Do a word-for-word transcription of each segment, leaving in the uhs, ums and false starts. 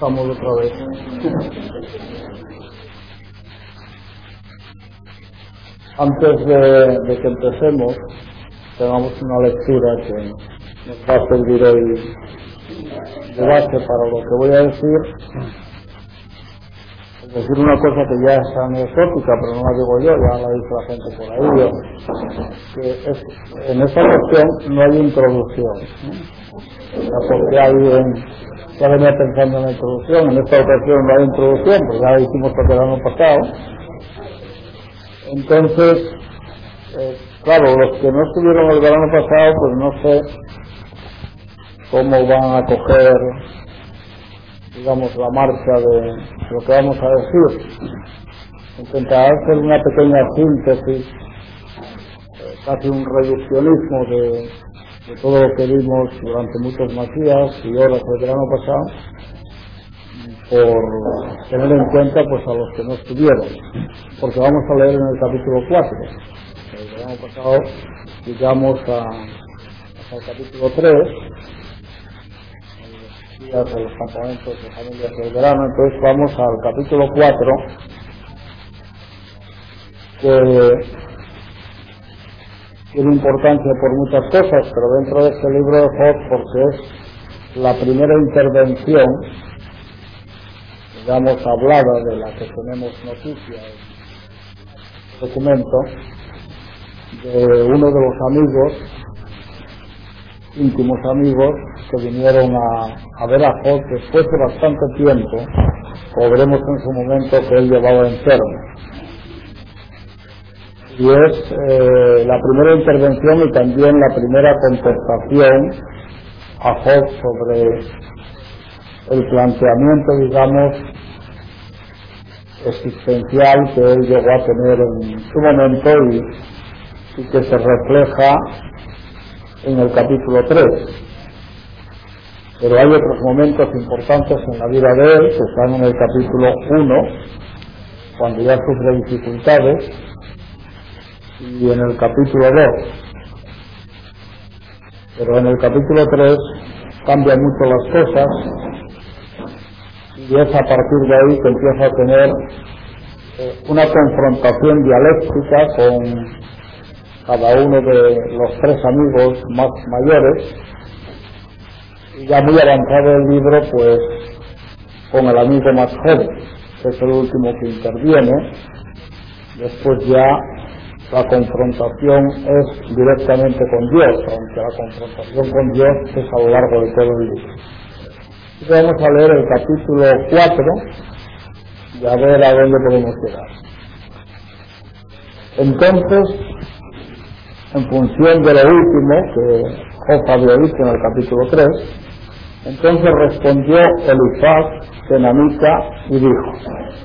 Vamos otra vez. Antes de, de que empecemos, tengamos una lectura que nos va a servir hoy de base para lo que voy a decir. Es decir, una cosa que ya es anecdótica, pero no la digo yo, ya la dice la gente por ahí, yo, que es, en esta cuestión no hay introducción, ¿no? La porque alguien ya venía pensando en la introducción, en esta ocasión no hay introducción, pues ya la hicimos porque el año pasado. Entonces, eh, claro, los que no estuvieron el verano pasado, pues no sé cómo van a coger, digamos, la marcha de lo que vamos a decir. Intentaré hacer una pequeña síntesis, eh, casi un reduccionismo de, de todo lo que vimos durante muchos más días y horas del verano pasado, por tener en cuenta pues a los que no estuvieron, porque vamos a leer en el capítulo cuatro. El verano pasado llegamos a, hasta el capítulo tres, días de los campamentos de familias del verano. Entonces vamos al capítulo cuatro, que tiene importancia por muchas cosas, pero dentro de este libro de Job, porque es la primera intervención, digamos, hablada, de la que tenemos noticia en el documento, de uno de los amigos, íntimos amigos, que vinieron a, a ver a Job después de bastante tiempo, como veremos en su momento, que él llevaba enfermo. Y es eh, la primera intervención y también la primera contestación a Job sobre el planteamiento, digamos, existencial que él llegó a tener en su momento y, y que se refleja en el capítulo tres. Pero hay otros momentos importantes en la vida de él que están en el capítulo uno, cuando ya sufre dificultades, y en el capítulo dos. Pero en el capítulo tres cambian mucho las cosas, y es a partir de ahí que empieza a tener eh, una confrontación dialéctica con cada uno de los tres amigos más mayores, y ya muy avanzado el libro, pues con el amigo más joven, que es el último que interviene. Después ya la confrontación es directamente con Dios, aunque la confrontación con Dios es a lo largo de todo el libro. Y vamos a leer el capítulo cuatro y a ver a dónde podemos llegar. Entonces, en función de lo último que Job había dicho en el capítulo tres, entonces respondió Elifaz, Tenamita, y dijo: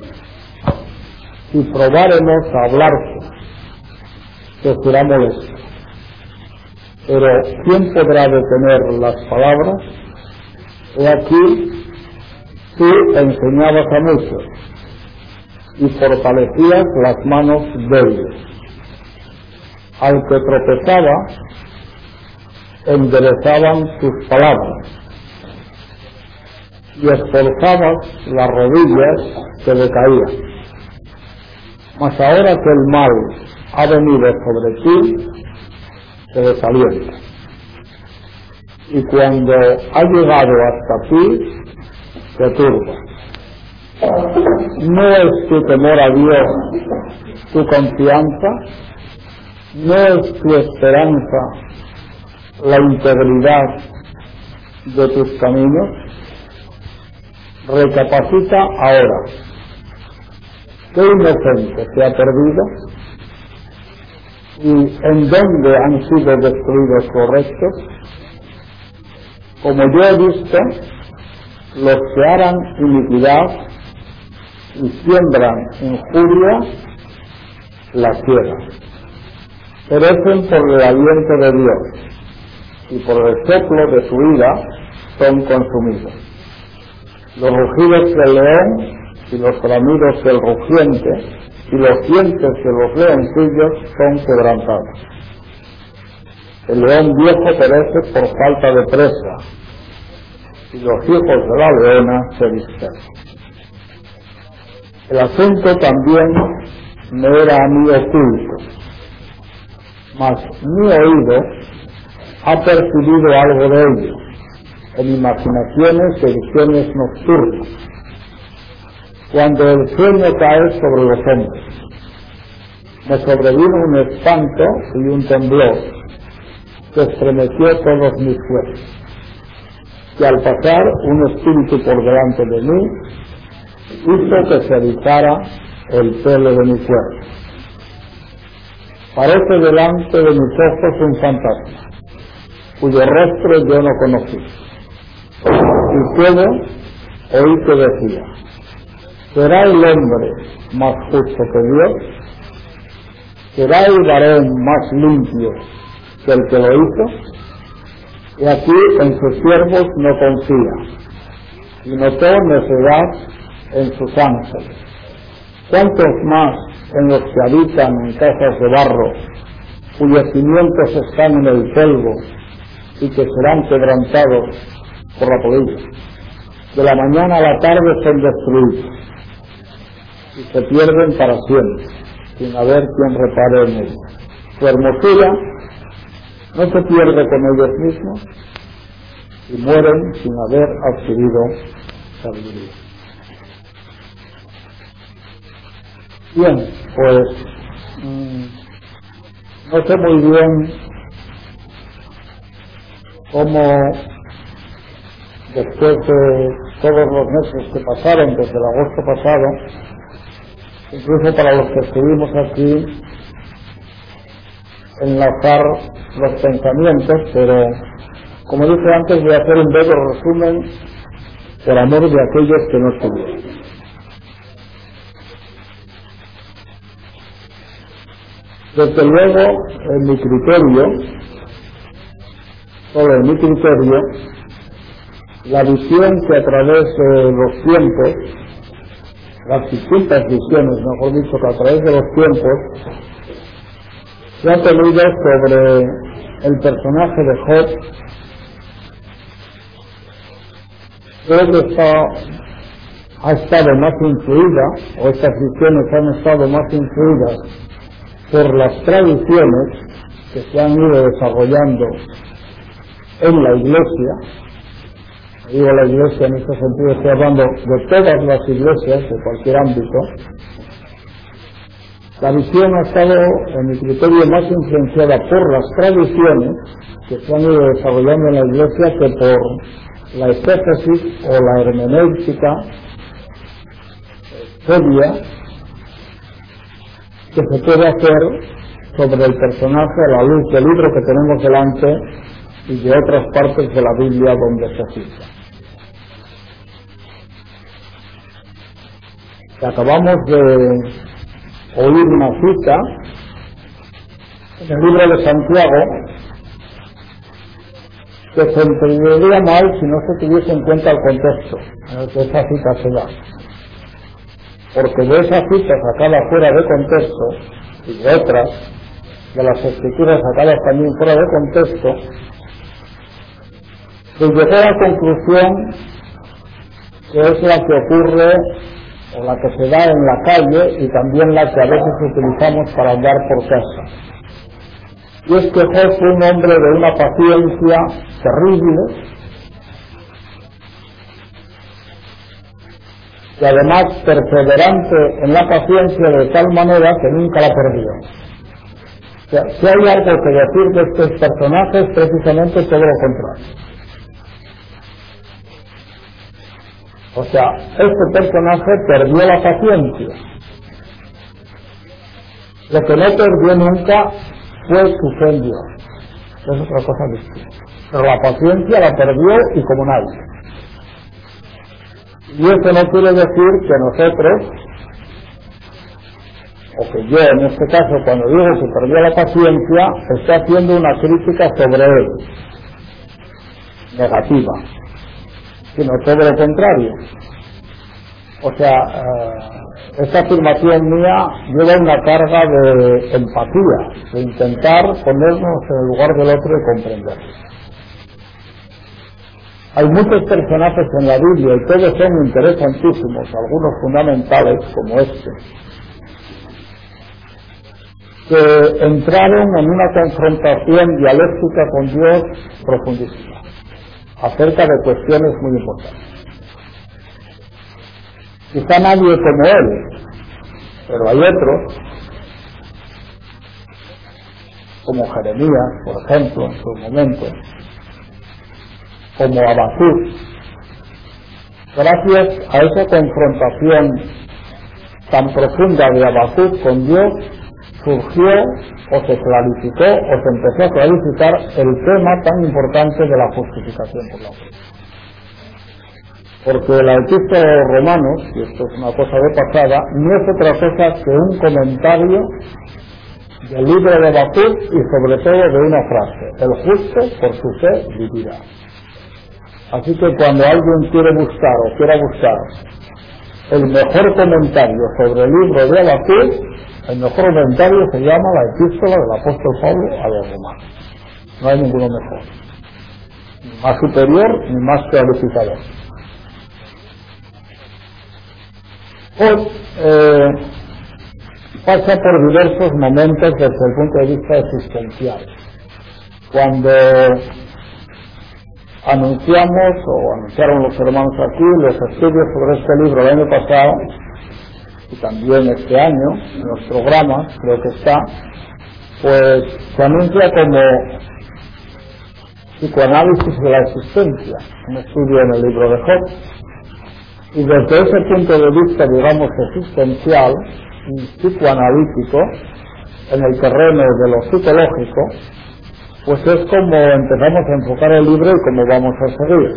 si probáremos a hablarte, te será molesto. Pero ¿quién podrá detener las palabras? He aquí, tú enseñabas a muchos y fortalecías las manos débiles. Al que tropezaba, enderezaban tus palabras, y esforzabas las rodillas que decaían. Mas ahora que el mal ha venido sobre ti, te desalienta. Y cuando ha llegado hasta ti, te turba. ¿No es tu temor a Dios tu confianza? ¿No es tu esperanza la integridad de tus caminos? Recapacita ahora. ¿Qué inocente se ha perdido? ¿Y en dónde han sido destruidos los restos? Como yo he visto, los que harán iniquidad y siembran injuria, la ciegan. Perecen por el aliento de Dios, y por el soplo de su ira son consumidos. Los rugidos del león y los bramidos del rugiente y los dientes de los leoncillos son quebrantados. El león viejo perece por falta de presa, y los hijos de la leona se dispersan. El asunto también me era a mí oculto, mas mi oído ha percibido algo de ello, en imaginaciones y visiones nocturnas, cuando el sueño cae sobre los hombres. Me sobrevino un espanto y un temblor que estremeció todos mis huesos, y al pasar un espíritu por delante de mí, hizo que se erizara el pelo de mi cuerpo. Parece delante de mis ojos un fantasma, cuyo rostro yo no conocí. Y puedo oír que decía: ¿será el hombre más justo que Dios? ¿Será el varón más limpio que el que lo hizo? Y aquí en sus siervos no confía, y notó necedad en sus ángeles. ¿Cuántos más en los que habitan en casas de barro, cuyos cimientos están en el polvo y que serán quebrantados por la polilla? De la mañana a la tarde son destruidos y se pierden para siempre, sin haber quien repare en ellos. Su hermosura no se pierde con ellos mismos y mueren sin haber adquirido sabiduría. Bien, pues mmm, no sé muy bien cómo después de todos los meses que pasaron desde el agosto pasado, incluso para los que estuvimos aquí, enlazar los pensamientos, pero como dije antes, voy a hacer un breve resumen por amor de aquellos que no estuvieron. Desde luego, en mi criterio, solo en mi criterio, la visión que a través de los tiempos, las distintas visiones, mejor dicho, que a través de los tiempos, se ha tenido sobre el personaje de Job, creo que está, ha estado más influida, o estas visiones han estado más influidas por las tradiciones que se han ido desarrollando en la Iglesia. Digo la Iglesia en este sentido, estoy hablando de todas las iglesias, de cualquier ámbito. La visión ha estado, en mi criterio, más influenciada por las tradiciones que se han ido desarrollando en la Iglesia que por la exégesis o la hermenéutica seria que se puede hacer sobre el personaje a la luz del libro que tenemos delante y de otras partes de la Biblia donde se cita. Acabamos de oír una cita en el libro de Santiago que se entendería mal si no se tuviese en cuenta el contexto en el que esa cita se da, porque de esa cita sacada fuera de contexto y de otras de las escrituras sacadas también fuera de contexto, se llegó a la conclusión que es la que ocurre o la que se da en la calle y también la que a veces utilizamos para andar por casa. Y es que Job fue un hombre de una paciencia terrible, y además perseverante en la paciencia de tal manera que nunca la perdió. O sea, si hay algo que decir de estos personajes, precisamente todo lo contrario. O sea, este personaje perdió la paciencia. Lo que no perdió nunca fue su fe en Dios. Es otra cosa distinta. Pero la paciencia la perdió y como nadie. Y eso no quiere decir que nosotros, o que yo en este caso cuando digo que perdió la paciencia, esté haciendo una crítica sobre él, negativa, sino todo lo contrario. O sea, eh, esta afirmación mía lleva una carga de empatía, de intentar ponernos en el lugar del otro y comprenderlo. Hay muchos personajes en la Biblia y todos son interesantísimos, algunos fundamentales como este, que entraron en una confrontación dialéctica con Dios profundísima, acerca de cuestiones muy importantes. Quizá nadie como él, pero hay otros, como Jeremías, por ejemplo, en su momento, como Habacuc. Gracias a esa confrontación tan profunda de Habacuc con Dios, surgió o se clarificó o se empezó a clarificar el tema tan importante de la justificación por la fe. Porque la epístola de los Romanos, y esto es una cosa de pasada, no es otra cosa que un comentario del libro de Habacuc y sobre todo de una frase: el justo por su fe vivirá. Así que cuando alguien quiere buscar o quiera buscar el mejor comentario sobre el libro de Habacuc, el mejor comentario se llama la epístola del apóstol Pablo a los Romanos. No hay ninguno mejor, ni más superior ni más clarificador. Hoy eh, pasa por diversos momentos desde el punto de vista existencial. Cuando anunciamos, o anunciaron los hermanos aquí, los estudios sobre este libro el año pasado, y también este año, en los programas, creo que está, pues se anuncia como psicoanálisis de la existencia, un estudio en el libro de Job. Y desde ese punto de vista, digamos, existencial y psicoanalítico, en el terreno de lo psicológico, pues es como empezamos a enfocar el libro y cómo vamos a seguir.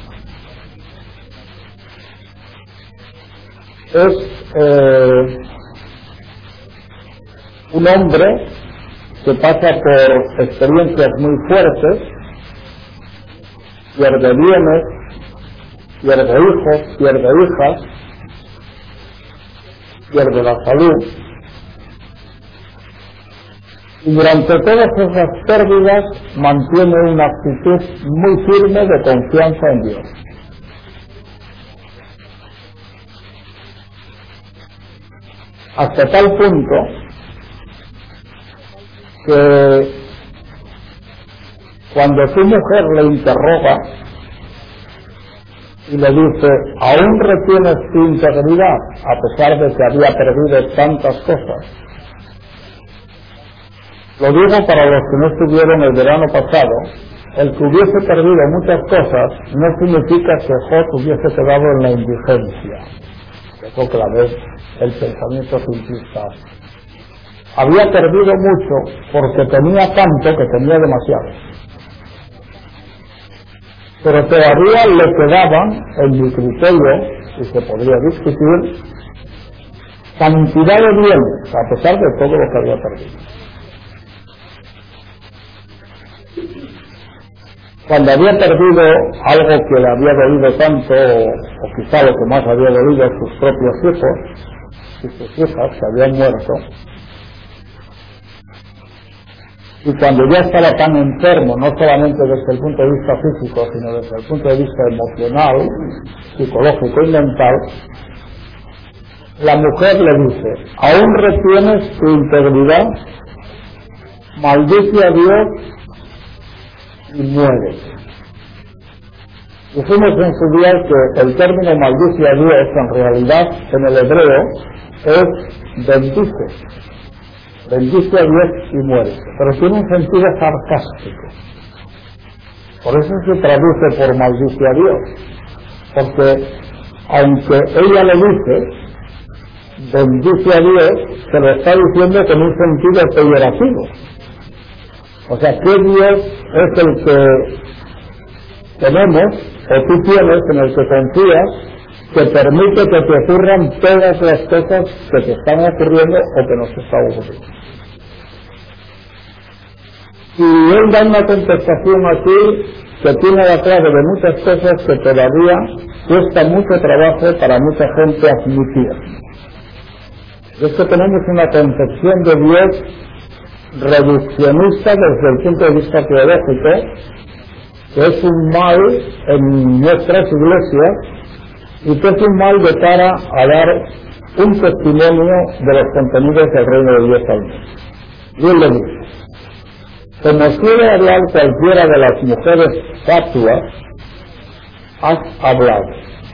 Es eh, un hombre que pasa por experiencias muy fuertes, pierde bienes, pierde hijos, pierde hijas, pierde la salud, y durante todas esas pérdidas mantiene una actitud muy firme de confianza en Dios. Hasta tal punto que cuando su mujer le interroga y le dice: ¿aún retienes tu integridad a pesar de que había perdido tantas cosas? Lo digo para los que no estuvieron el verano pasado: el que hubiese perdido muchas cosas no significa que Job hubiese quedado en la indigencia. Eso que la vez el pensamiento simplista. Había perdido mucho porque tenía tanto que tenía demasiado. Pero todavía le quedaban, en mi criterio, y se podría discutir, cantidad de bienes, a pesar de todo lo que había perdido. Cuando había perdido algo que le había dolido tanto, o, o quizá lo que más había dolido, sus propios hijos y sus hijas que habían muerto, y cuando ya estaba tan enfermo, no solamente desde el punto de vista físico, sino desde el punto de vista emocional, psicológico y mental, la mujer le dice: ¿aún retienes tu integridad? Maldice a Dios y muere. Dijimos en su día que el término maldice a Dios en realidad en el hebreo es bendice, bendice a Dios y muere, pero tiene un sentido sarcástico. Por eso se traduce por maldice a Dios, porque aunque ella le dice bendice a Dios, se lo está diciendo con un sentido peyorativo. O sea, ¿qué Dios es el que tenemos, o tú tienes, en el que confías, que permite que te ocurran todas las cosas que te están ocurriendo o que nos están ocurriendo? Y él da una contestación aquí que tiene la clave de muchas cosas que todavía cuesta mucho trabajo para mucha gente admitir. Es que tenemos una concepción de Dios reduccionista desde el punto de vista teológico, que es un mal en nuestras iglesias y que es un mal de cara a dar un testimonio de los contenidos del reino de Dios al mundo. Y él le dice: como quiere hablar cualquiera de las mujeres fatuas, has hablado.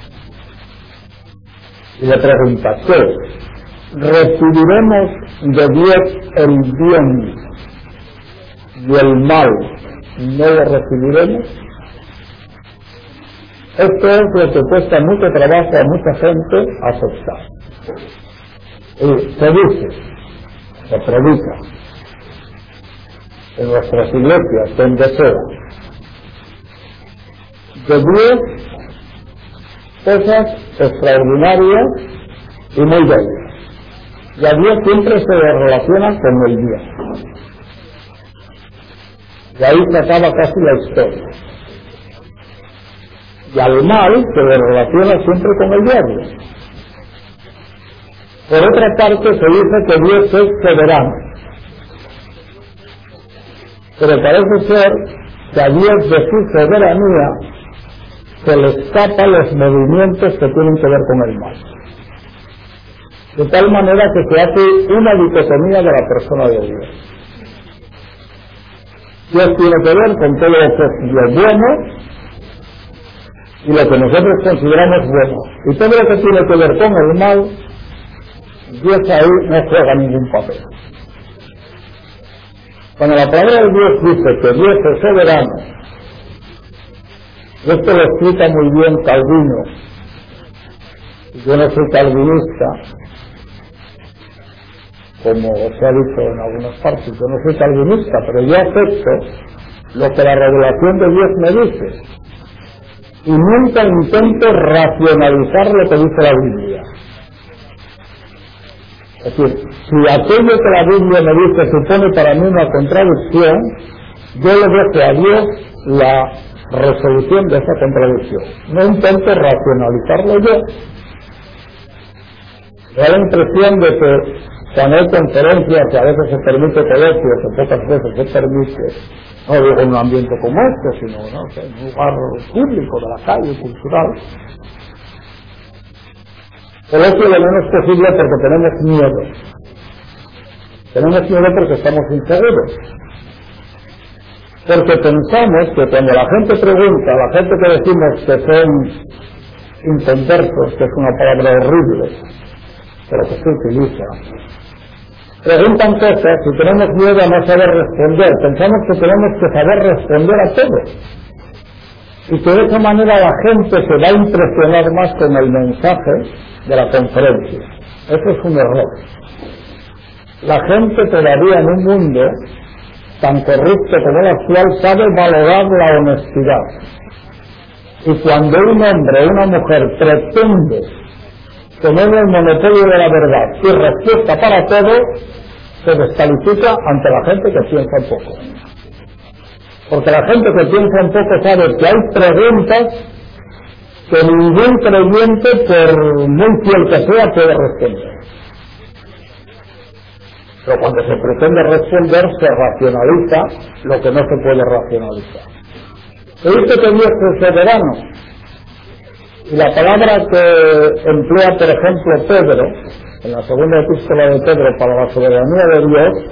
Y le pregunta: ¿qué? ¿Recibiremos de Dios el bien y el mal no lo recibiremos? Esto es lo que cuesta mucho trabajo a mucha gente aceptar. Y se dice, se predica en nuestras iglesias, donde sea, de Dios cosas extraordinarias y muy bellas. Y a Dios siempre se le relaciona con el bien. Y ahí se acaba casi la historia. Y al mal se le relaciona siempre con el diablo. Por otra parte se dice que Dios es soberano. Pero parece ser que a Dios de su soberanía se le escapan los movimientos que tienen que ver con el mal. De tal manera que se hace una dicotomía de la persona de Dios. Dios tiene que ver con todo lo que es lo bueno y lo que nosotros consideramos bueno. Y todo lo que tiene que ver con el mal, Dios ahí no juega ningún papel. Cuando la palabra de Dios dice que Dios es soberano, esto lo explica muy bien Calvino. Yo no soy calvinista, como se ha dicho en algunas partes, yo no soy calvinista, pero yo acepto lo que la revelación de Dios me dice y nunca intento racionalizar lo que dice la Biblia. Es decir, si aquello que la Biblia me dice supone para mí una contradicción, yo le dejo a Dios la resolución de esa contradicción. No intento racionalizarlo yo. Me da la impresión de que cuando hay conferencias que a veces se permite colegios, que pocas veces se permite, no digo en un ambiente como este, sino ¿no? en un lugar público, de la calle, cultural, colegio lo menos posible porque tenemos miedo. Tenemos miedo porque estamos inseguros. Porque pensamos que cuando la gente pregunta, la gente que decimos que son inconversos, que es una palabra horrible, pero que se utiliza, preguntan cosas y tenemos miedo a no saber responder. Pensamos que tenemos que saber responder a todo. Y que de esa manera la gente se va a impresionar más con el mensaje de la conferencia. Eso es un error. La gente todavía en un mundo tan corrupto como el actual sabe valorar la honestidad. Y cuando un hombre o una mujer pretende tener el monopolio de la verdad y respuesta para todo, se descalifica ante la gente que piensa un poco. Porque la gente que piensa un poco sabe que hay preguntas que ningún creyente, por muy fiel que sea, puede responder. Pero cuando se pretende responder, se racionaliza lo que no se puede racionalizar. Se dice que Dios es soberano. Y la palabra que emplea, por ejemplo, Pedro, en la segunda epístola de Pedro para la soberanía de Dios,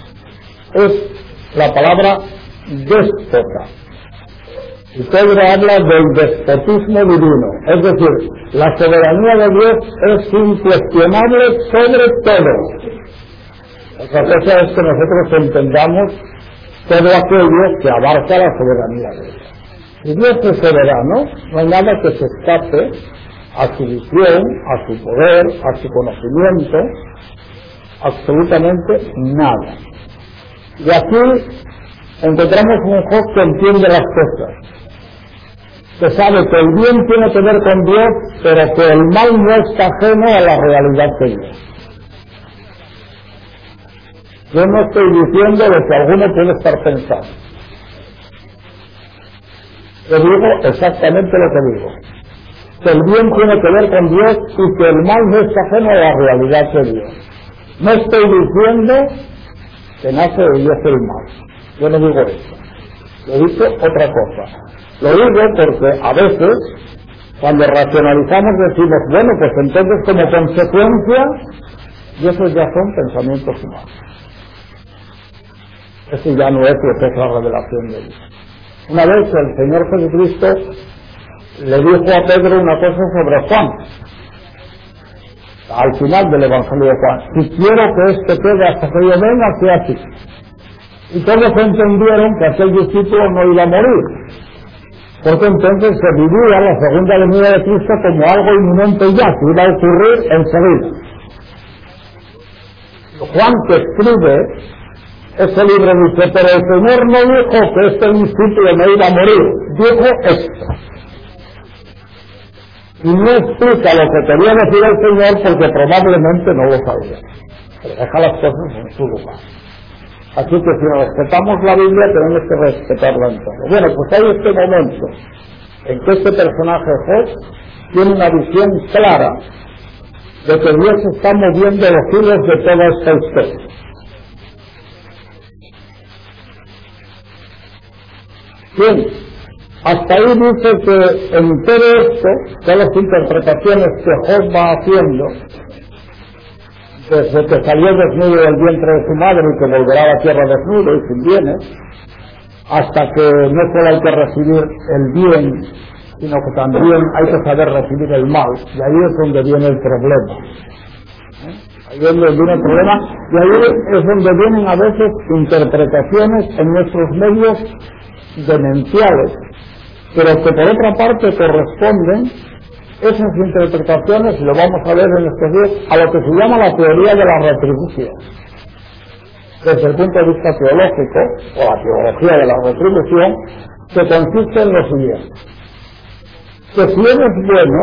es la palabra déspota. Y Pedro habla del despotismo divino. Es decir, la soberanía de Dios es incuestionable sobre todo. Otra cosa es que nosotros entendamos todo aquello que abarca la soberanía de Dios. Si Dios es soberano, no hay nada que se escape a su visión, a su poder, a su conocimiento, absolutamente nada. Y aquí encontramos un Job que entiende las cosas, que sabe que el bien tiene que ver con Dios, pero que el mal no está ajeno a la realidad de Dios. Yo no estoy diciendo lo que alguno puede estar pensando. Yo digo exactamente lo que digo. Que el bien tiene que ver con Dios y que el mal no está ajeno a la realidad de Dios. No estoy diciendo que nace de Dios el mal. Yo no digo eso. He dicho otra cosa. Lo digo porque a veces, cuando racionalizamos, decimos, bueno, pues entonces como consecuencia, y esos ya son pensamientos humanos. Eso ya no es lo que es la revelación de Dios. Una vez el Señor Jesucristo le dijo a Pedro una cosa sobre Juan, al final del Evangelio de Juan: si quiero que este quede hasta que yo venga, sea así. Y todos entendieron que aquel discípulo no iba a morir, porque entonces se vivía la segunda venida de Cristo como algo inminente ya, que iba a ocurrir enseguida. Juan, que escribe ese libro, dice: pero el Señor no dijo que este discípulo no iba a morir, dijo esto. Y no explica lo que quería decir el Señor porque probablemente no lo sabía. Pero deja las cosas en su lugar. Así que si respetamos la Biblia, tenemos que respetarla en todo. Bueno, pues hay este momento en que este personaje Job tiene una visión clara de que Dios está moviendo los hilos de toda esta historia. Bien, hasta ahí dice que en todo esto, todas las interpretaciones que Job va haciendo, desde que salió desnudo del vientre de su madre y que volverá a la tierra desnudo y sin bienes, hasta que no solo hay que recibir el bien, sino que también hay que saber recibir el mal, y ahí es donde viene el problema. ¿Eh? Ahí es donde viene el problema, y ahí es donde vienen a veces interpretaciones en nuestros medios demenciales, pero que por otra parte corresponden esas interpretaciones, y lo vamos a ver en estos días, a lo que se llama la teoría de la retribución. Desde el punto de vista teológico, o la teología de la retribución, que consiste en lo siguiente: que si eres bueno,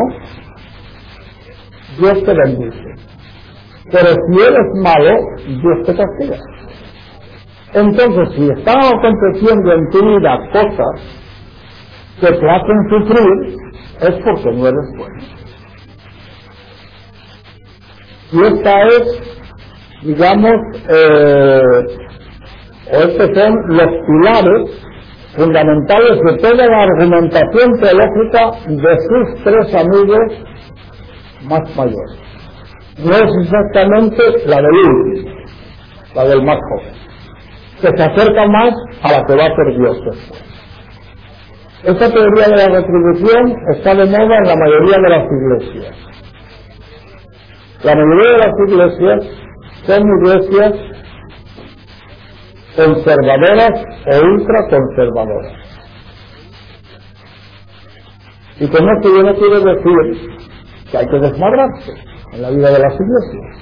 Dios te bendice, pero si eres malo, Dios te castiga. Entonces, si están aconteciendo en tu vida cosas que te hacen sufrir, es porque no eres bueno. Y esta es, digamos, eh, o estos son los pilares fundamentales de toda la argumentación teológica de sus tres amigos más mayores. No es exactamente la del último, la del más joven, que se acerca más a la que va a ser Dios después. Esta teoría de la retribución está de moda en la mayoría de las iglesias. La mayoría de las iglesias son iglesias conservadoras o ultraconservadoras. Y con esto yo no quiero decir que hay que desmadrarse en la vida de las iglesias.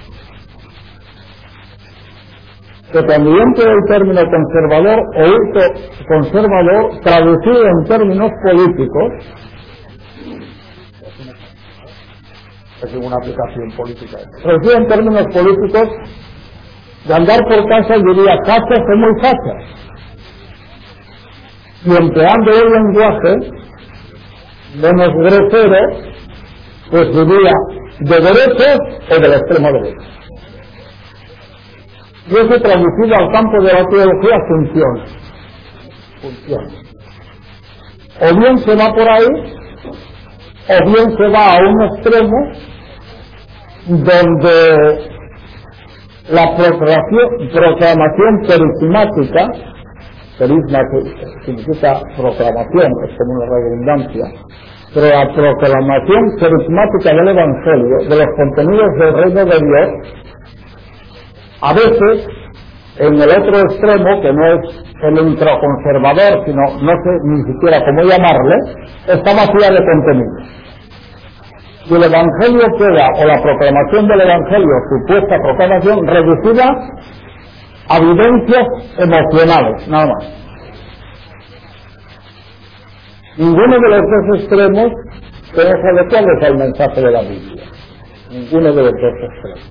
Que también queda el término conservador o ultraconservador traducido en términos políticos, es una aplicación política, traducido en términos políticos, de andar por casa diría fachas o muy fachas, y empleando el lenguaje menos grosero, pues diría de derechos o de la extrema derecha. Y eso traducido al campo de la teología funciona. Funciona. O bien se va por ahí, o bien se va a un extremo donde la proclamación, proclamación carismática, carisma que significa proclamación, es como una redundancia, pero la proclamación carismática del Evangelio, de los contenidos del reino de Dios, a veces, en el otro extremo, que no es el ultraconservador, sino no sé ni siquiera cómo llamarle, está vacía de contenido. Y el Evangelio queda, o la proclamación del Evangelio, supuesta proclamación, reducida a vivencias emocionales, nada más. Ninguno de los dos extremos es adecuado al mensaje de la Biblia. Ninguno de los dos extremos.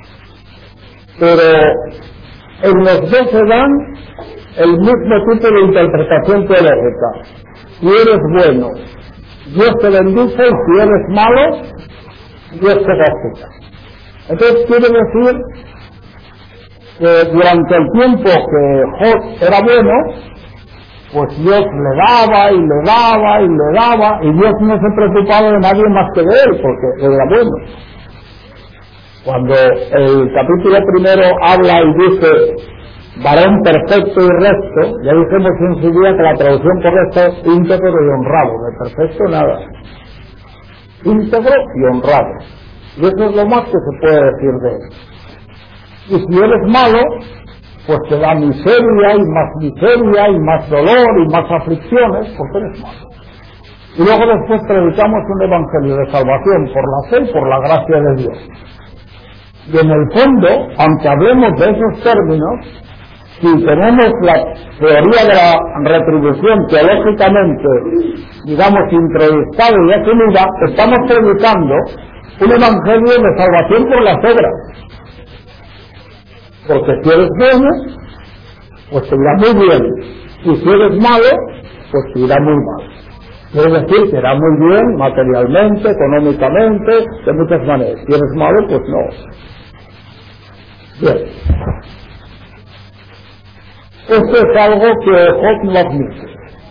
Pero en los dos se dan el mismo tipo de interpretación teológica. Si eres bueno, Dios te bendice, y si eres malo, Dios te castiga. Entonces quiere decir que durante el tiempo que Job era bueno, pues Dios le daba y le daba y le daba, y Dios no se preocupaba de nadie más que de él, porque él era bueno. Cuando el capítulo primero habla y dice varón perfecto y recto, ya dijimos en su día que la traducción correcta es íntegro y honrado, de perfecto nada, íntegro y honrado, y eso es lo más que se puede decir de él. Y si eres malo, pues te da miseria y más miseria y más dolor y más aflicciones, porque eres malo. Y luego después predicamos un evangelio de salvación por la fe y por la gracia de Dios. Y en el fondo, aunque hablemos de esos términos, si tenemos la teoría de la retribución teológicamente, digamos, introducida y definida, estamos predicando un evangelio de salvación por las obras. Porque si eres bueno, pues te irá muy bien. Y si eres malo, pues te irá muy mal. Quiere decir que irá muy bien materialmente, económicamente, de muchas maneras. Si eres malo, pues no. Bien. Esto es algo que Job no admite.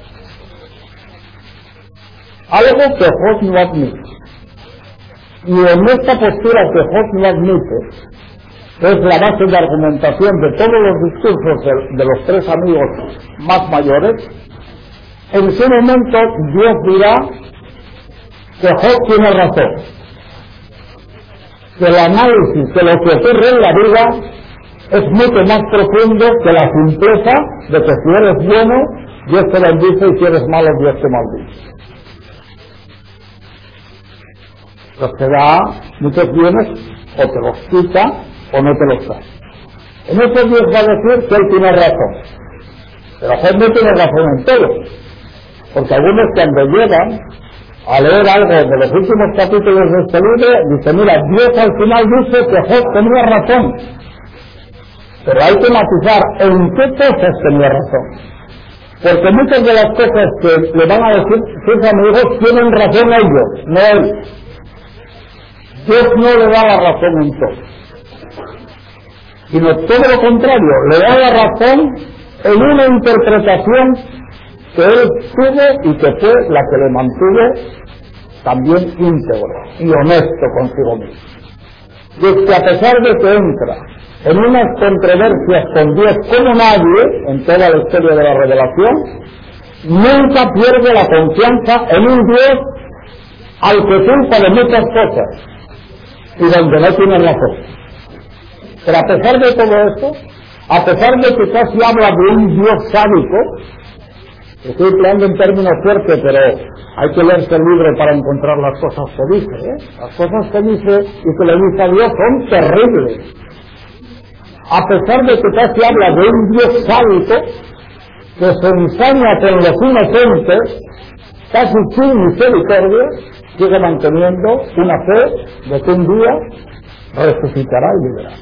Algo que Job no admite. Y en esta postura que Job no admite, es la base de argumentación de todos los discursos de, de los tres amigos más mayores, en su momento Dios dirá que Job tiene razón, que el análisis de lo que ocurre en la vida es mucho más profundo que la simpleza de que si eres bueno, Dios te bendice y si eres malo, Dios te maldice. Pues te da muchos bienes o te los quita o no te los da. En eso Dios va a decir que él tiene razón, pero Job no tiene razón en todo, porque algunos cuando llegan a leer algo de los últimos capítulos de este libro dicen, mira, Dios al final dice que Job tenía razón, pero hay que matizar en qué cosas tenía razón, porque muchas de las cosas que le van a decir sus amigos tienen razón a ellos, no él. Dios no le da la razón en todo, sino todo lo contrario, le da la razón en una interpretación que él tuvo y que fue la que le mantuvo también íntegro y honesto consigo mismo. Y es que a pesar de que entra en unas controversias con Dios como nadie en toda la historia de la revelación, nunca pierde la confianza en un Dios al que culpa de muchas cosas y donde no tiene razón. Pero a pesar de todo esto, a pesar de que casi habla de un Dios sádico, estoy hablando en términos fuertes, pero hay que leerse el libro para encontrar las cosas que dice, ¿eh? Las cosas que dice y que le dice a Dios son terribles. A pesar de que casi habla de un Dios sádico que se ensaña con los inocentes, casi sin misericordia, sigue manteniendo una fe de que un día resucitará y vivirá.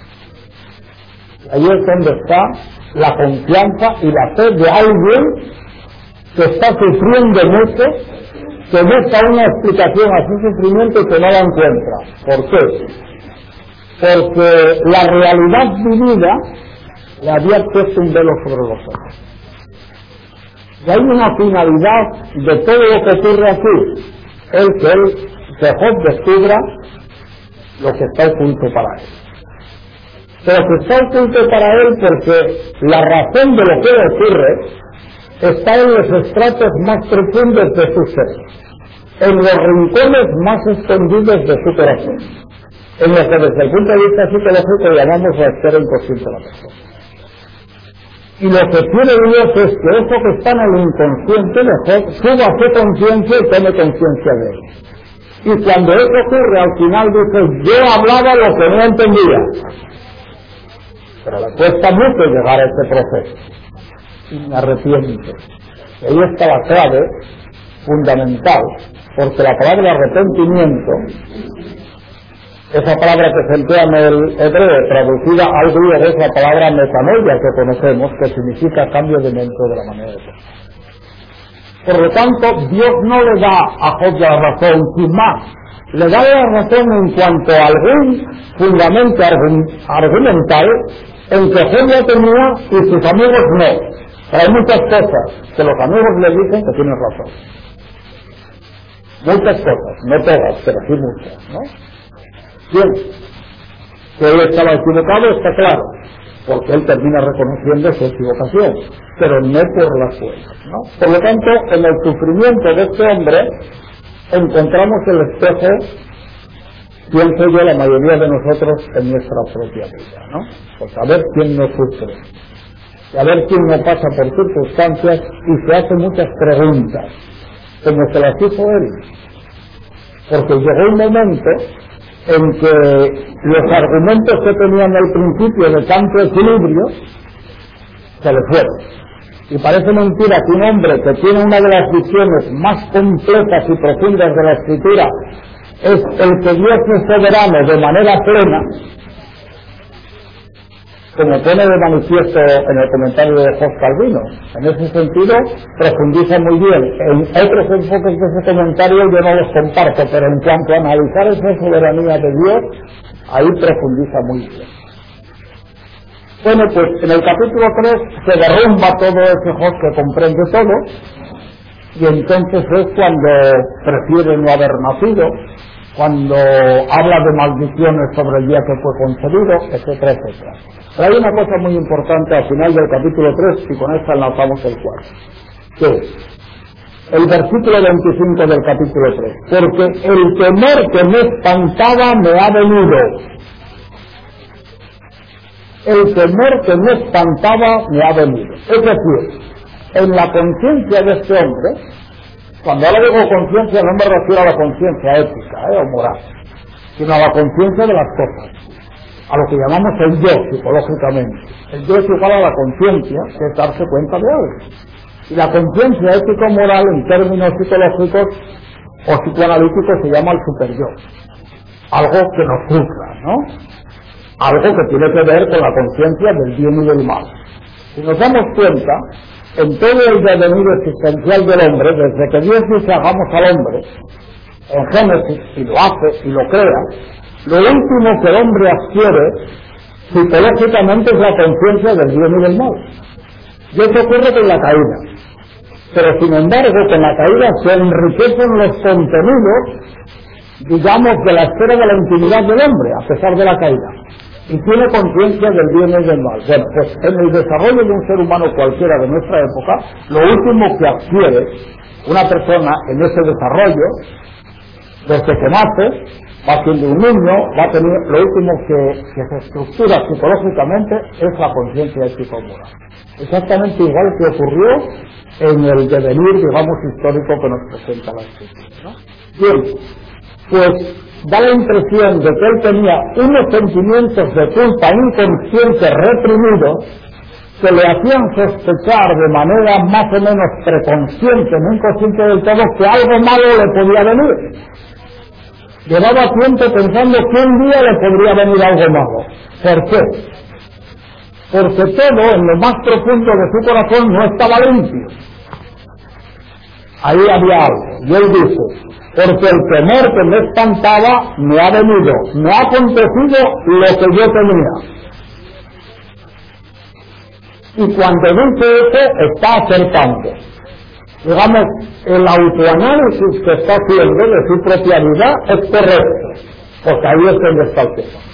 Ahí es donde está la confianza y la fe de alguien que está sufriendo mucho, que busca una explicación a su sufrimiento y que no la encuentra. ¿Por qué? Porque la realidad vivida le había puesto un velo sobre los ojos. Y hay una finalidad de todo lo que ocurre aquí, el que él, que Job descubra lo que está oculto para él. Pero que está oculto para él porque la razón de lo que le ocurre está en los estratos más profundos de su ser, en los rincones más escondidos de su corazón, en lo que desde el punto de vista psicológico llamamos la esfera inconsciente de la persona. Y lo que quiere Dios es que eso que está en el inconsciente de Job suba a su conciencia y tome conciencia de él. Y cuando eso ocurre, al final dice, yo hablaba lo que no entendía. Pero le cuesta mucho llegar a ese proceso. Y me arrepiento. Ahí está la clave fundamental, porque la palabra arrepentimiento, esa palabra que se emplea en el hebreo, traducida al griego, es la palabra metanoia que conocemos, que significa cambio de mente de la manera de pensar. Por lo tanto, Dios no le da a Job la razón sin más, le da la razón en cuanto a algún fundamento argumental en que Job lo tenía y sus amigos no. Pero hay muchas cosas que los amigos le dicen que tienen razón. Muchas cosas, no todas, pero sí muchas, ¿no? Bien, que él estaba equivocado está claro, porque él termina reconociendo su equivocación, pero no por las buenas, ¿no? Por lo tanto, en el sufrimiento de este hombre encontramos el espejo, pienso yo, la mayoría de nosotros en nuestra propia vida, ¿no? Pues a ver quién no sufre, y a ver quién no pasa por circunstancias y se hace muchas preguntas, como se las hizo él, porque llegó un momento en que los argumentos que tenían al principio de tanto equilibrio se le fueron. Y parece mentira que un hombre que tiene una de las visiones más completas y profundas de la Escritura es el que Dios es soberano de manera plena, como pone de manifiesto en el comentario de José Calvino. En ese sentido profundiza muy bien. En otros enfoques de ese comentario yo no los comparto, pero en cuanto a analizar esa soberanía de Dios, ahí profundiza muy bien. Bueno, pues en el capítulo tres se derrumba todo ese José que comprende todo, y entonces es cuando prefiere no haber nacido, cuando habla de maldiciones sobre el día que fue concebido, etcétera, etcétera. Pero hay una cosa muy importante al final del capítulo tres, y con esta enlazamos el cuatro, que es el versículo veinticinco del capítulo tres. Porque el temor que me espantaba me ha venido. El temor que me espantaba me ha venido. Es decir, en la conciencia de este hombre, cuando ahora digo conciencia no me refiero a la conciencia ética ¿eh? o moral, sino a la conciencia de las cosas, a lo que llamamos el yo psicológicamente. El yo es igual a la conciencia, que es darse cuenta de algo. Y la conciencia ético-moral en términos psicológicos o psicoanalíticos se llama el superyo. Algo que nos juzga, ¿no? Algo que tiene que ver con la conciencia del bien y del mal. Si nos damos cuenta, en todo el devenir existencial del hombre, desde que Dios dice hagamos al hombre, en Génesis, y lo hace y lo crea, lo último que el hombre adquiere psicológicamente es la conciencia del bien y del mal. Y eso ocurre con la caída. Pero sin embargo, con la caída se enriquecen los contenidos, digamos, de la esfera de la intimidad del hombre, a pesar de la caída. Y tiene conciencia del bien y del mal. Bueno, pues en el desarrollo de un ser humano cualquiera de nuestra época, lo último que adquiere una persona en ese desarrollo, desde que nace, va siendo un niño, va a tener, lo último que, que se estructura psicológicamente es la conciencia ético-moral. Exactamente igual que ocurrió en el devenir, digamos, histórico que nos presenta la Escritura, ¿no? Bien, pues da la impresión de que él tenía unos sentimientos de culpa inconscientes reprimidos que le hacían sospechar de manera más o menos preconsciente, no inconsciente del todo, que algo malo le podía venir. Llevaba tiempo pensando que un día le podría venir algo malo. ¿Por qué? Porque todo en lo más profundo de su corazón no estaba limpio. Ahí había algo. Y él dice, porque el temor que me espantaba me ha venido, me ha acontecido lo que yo tenía. Y cuando dice eso, está acertando. Digamos, el autoanálisis que está haciendo de su propia vida es correcto, porque ahí es donde está el tema.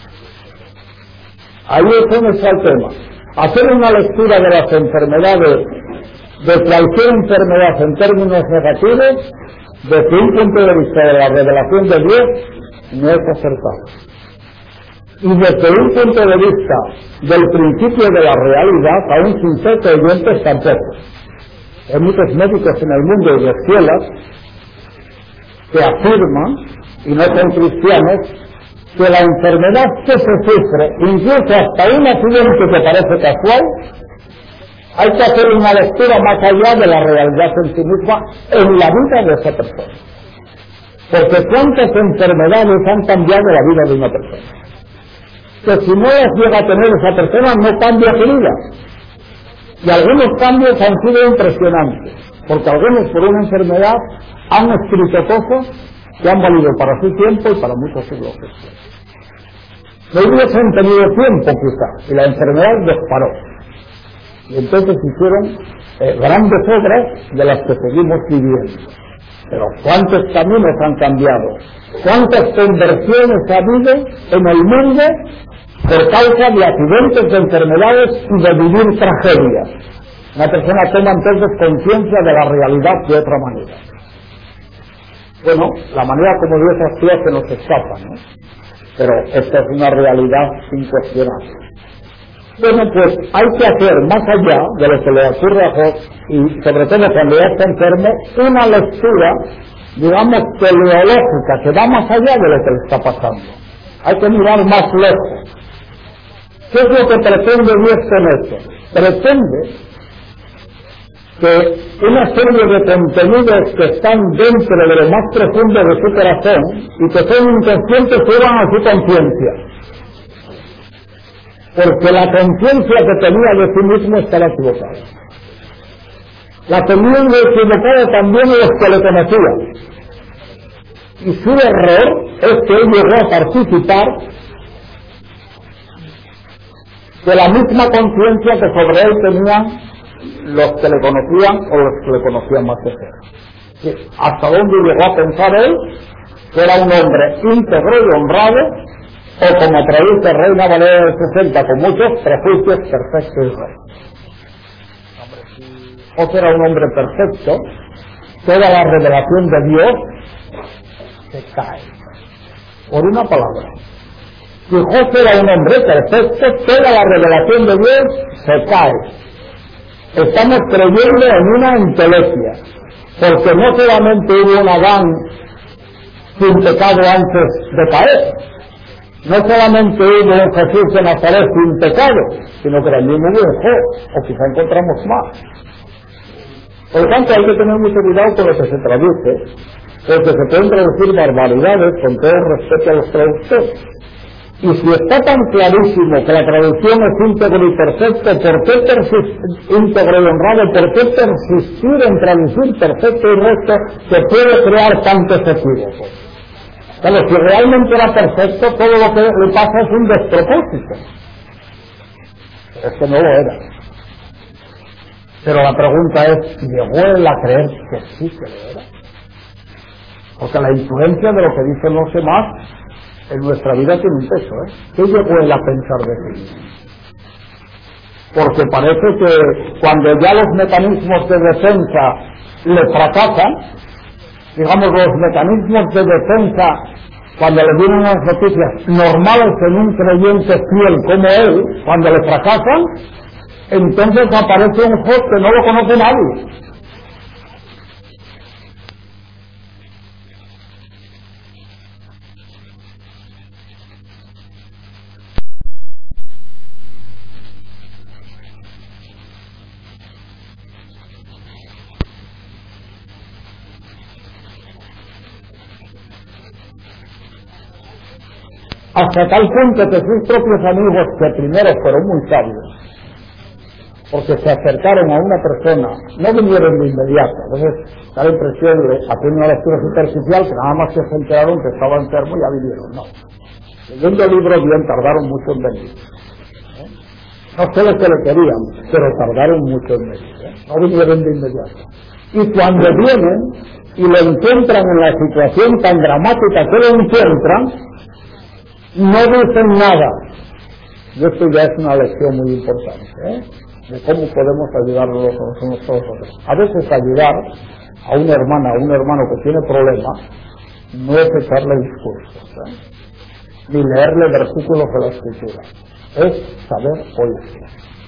Ahí es donde está el tema. Hacer una lectura de las enfermedades, de cualquier enfermedad en términos negativos, desde un punto de vista de la revelación de Dios, no es acertado. Y desde un punto de vista del principio de la realidad, aún sin ser creyentes tampoco. Hay muchos médicos en el mundo y escuelas que afirman, y no son cristianos, que la enfermedad que se sufre, incluso hasta un accidente que parece casual, hay que hacer una lectura más allá de la realidad en sí misma en la vida de esa persona. Porque cuántas enfermedades han cambiado la vida de una persona. Que si no las llega a tener esa persona, no cambia su vida. Y algunos cambios han sido impresionantes, porque algunos por una enfermedad han escrito cosas que han valido para su tiempo y para muchos siglos después. Ellos han tenido tiempo quizás, y la enfermedad les paró. Y entonces hicieron eh, grandes obras de las que seguimos viviendo. Pero ¿cuántos caminos han cambiado? ¿Cuántas conversiones ha habido en el mundo por causa de accidentes, de enfermedades y de vivir tragedias? Una persona toma entonces conciencia de la realidad de otra manera. Bueno, la manera como Dios actúa se nos escapa, ¿no? Pero esta es una realidad incuestionable. Bueno, pues hay que hacer, más allá de lo que le ocurre a Job, y sobre todo cuando ya está enfermo, una lectura, digamos, teleológica, que va más allá de lo que le está pasando. Hay que mirar más lejos. ¿Qué es lo que pretende Dios con esto? Pretende que una serie de contenidos que están dentro de lo más profundo de su corazón y que son inconscientes suban a su conciencia. Porque la conciencia que tenía de sí mismo estaba equivocada. La tenían equivocada también los que le conocían. Y su error es que él llegó a participar de la misma conciencia que sobre él tenían los que le conocían o los que le conocían más de cerca. Hasta dónde llegó a pensar él que era un hombre íntegro y honrado, o como traduce Reina Valera del sesenta, con muchos prejuicios, perfecto y recto. O que era un hombre perfecto, toda la revelación de Dios se cae. Por una palabra. Si José era un hombre perfecto, toda la revelación de Dios se cae. Estamos creyendo en una entelequia, porque no solamente hubo un Adán sin pecado antes de caer, no solamente hubo un Jesús de Nazaret sin pecado, sino que también hubo un Job, o quizá encontramos más. Por lo tanto, hay que tener mucho cuidado con lo que se traduce, porque se pueden traducir barbaridades con todo respeto a los traductores. Y si está tan clarísimo que la traducción es íntegro y perfecto, ¿por qué persistir, íntegro y honrado, por qué persistir en traducir perfecto y recto que puede crear tantos equívocos? Pero si realmente era perfecto, todo lo que le pasa es un despropósito. Pero es que no lo era. Pero la pregunta es, ¿llegó él a creer que sí que lo era? Porque la influencia de lo que dicen los demás en nuestra vida tiene un peso, ¿eh? ¿Qué llegó él a pensar de sí? Porque parece que cuando ya los mecanismos de defensa le fracasan, digamos los mecanismos de defensa, cuando le vienen las noticias normales en un creyente fiel como él, cuando le fracasan, entonces aparece un Job que no lo conoce nadie. Hasta tal punto que sus propios amigos, que primero fueron muy sabios, porque se acercaron a una persona, no vinieron de inmediato. Entonces da la impresión de hacer una lectura superficial que nada más que se enteraron que estaba enfermo y ya vinieron. No, leyendo el libro bien tardaron mucho en venir, ¿eh? No sé lo que le querían, pero tardaron mucho en venir, ¿eh? No vinieron de inmediato. Y cuando vienen y lo encuentran en la situación tan dramática que lo encuentran, no dicen nada. Y esto ya es una lección muy importante, ¿eh? De cómo podemos ayudar los unos a los otros. A veces ayudar a una hermana, a un hermano que tiene problemas, no es echarle discursos, ¿eh? Ni leerle versículos de la Escritura. Es saber oír.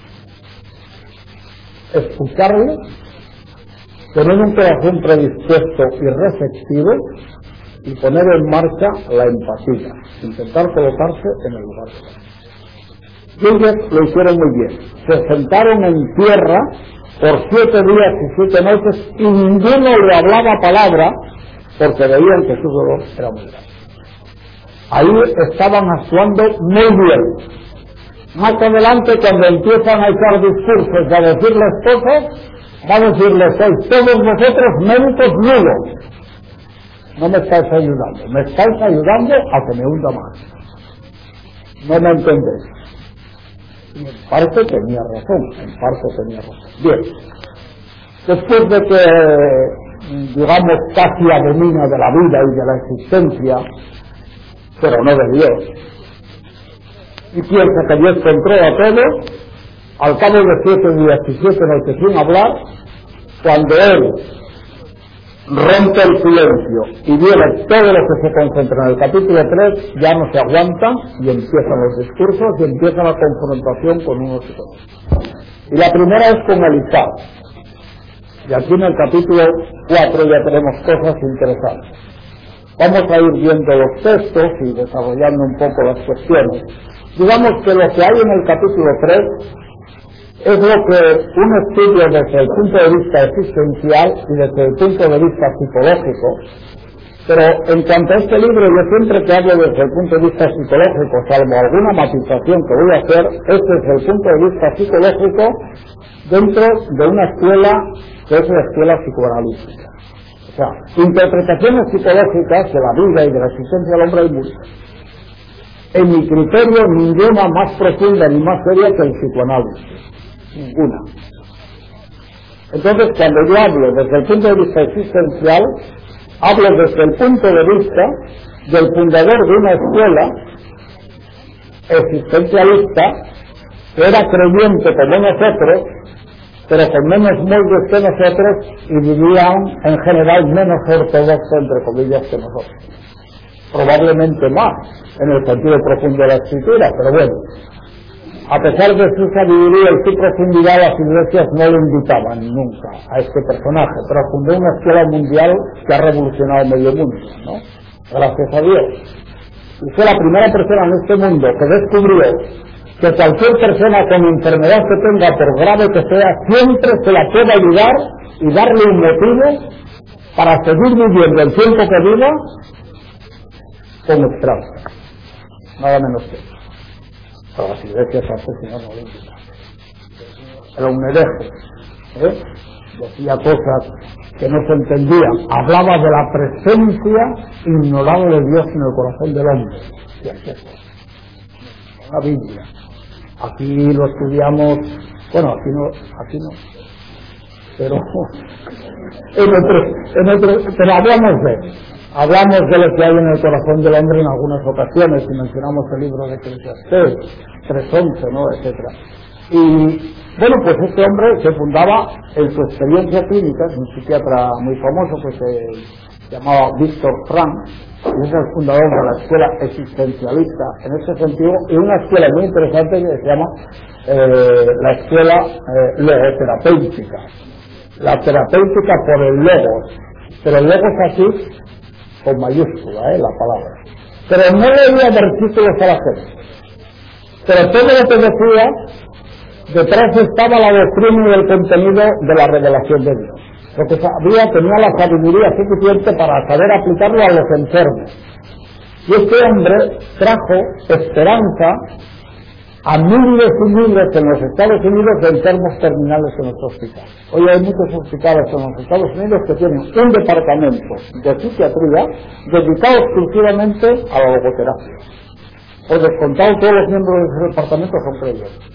Escucharle, tener un corazón predispuesto y receptivo, y poner en marcha la empatía, intentar colocarse en el lugar de otro. Y ellos lo hicieron muy bien. Se sentaron en tierra por siete días y siete noches y ninguno le hablaba palabra porque veían que su dolor era muy grande. Ahí estaban actuando muy bien. Más adelante, cuando empiezan a echar discursos y a decirles cosas, va a decirles: sois todos vosotros méritos nulos. No me estáis ayudando, me estáis ayudando a que me hunda más. No me entendéis. Y en parte tenía razón, en parte tenía razón. Bien, después de que, digamos, casi abomina de la vida y de la existencia, pero no de Dios, y piensa que Dios controla todo, al cabo de siete días y siete noches sin hablar, cuando él rompe el silencio y viene todo lo que se concentra en el capítulo tres, ya no se aguanta y empiezan los discursos y empieza la confrontación con unos y otros. Y la primera es con Elisab. Y aquí en el capítulo cuatro ya tenemos cosas interesantes. Vamos a ir viendo los textos y desarrollando un poco las cuestiones. Digamos que lo que hay en el capítulo tres es lo que un estudio desde el punto de vista existencial y desde el punto de vista psicológico, pero en cuanto a este libro, yo siempre que hablo desde el punto de vista psicológico, salvo alguna matización que voy a hacer, este es el punto de vista psicológico dentro de una escuela que es la escuela psicoanalítica. O sea, interpretaciones psicológicas de la vida y de la existencia del hombre hay muchas. En mi criterio, ninguna más profunda ni más seria que el psicoanálisis. Ninguna. Entonces, cuando yo hablo desde el punto de vista existencial, hablo desde el punto de vista del fundador de una escuela existencialista que era creyente como nosotros, pero con menos moldes que nosotros y vivían en general menos ortodoxo, entre comillas, que nosotros. Probablemente más, en el sentido profundo de la escritura, pero bueno, a pesar de su sabiduría y su profundidad, las iglesias no lo invitaban nunca a este personaje, pero fundó una escuela mundial que ha revolucionado medio mundo, ¿no? Gracias a Dios. Y fue la primera persona en este mundo que descubrió que cualquier persona con enfermedad que tenga, por grave que sea, siempre se la puede ayudar y darle un motivo para seguir viviendo el tiempo que viva como extraño, nada menos que eso. Pero las iglesias asesinan no lo invitan. Era un hereje, ¿eh? Decía cosas que no se entendían, hablaba de la presencia ignorable de Dios en el corazón del hombre. ¿Qué es eso? Una Biblia. Aquí lo estudiamos, bueno, aquí no, aquí no, pero en otro, en otro, pero hablamos de Hablamos de lo que hay en el corazón del hombre en algunas ocasiones y mencionamos el libro de Eclesiastés, tres once, ¿no?, etcétera. Y bueno, pues este hombre se fundaba en su experiencia clínica, un psiquiatra muy famoso que se llamaba Víctor Frank, y es el fundador de la escuela existencialista en ese sentido, y una escuela muy interesante que se llama eh, la escuela eh, logoterapéutica. La terapéutica por el logos, pero el logos aquí con mayúscula, eh, la palabra. Pero no leía versículos a la gente. Pero todo lo que decía, detrás estaba la doctrina y el contenido de la revelación de Dios. Lo que sabía, tenía la sabiduría suficiente para saber aplicarlo a los enfermos. Y este hombre trajo esperanza a miles y miles en los Estados Unidos de enfermos terminales en los hospitales. Hoy hay muchos hospitales en los Estados Unidos que tienen un departamento de psiquiatría dedicado exclusivamente a la logoterapia. Por descontado, todos los miembros de ese departamento son creyentes.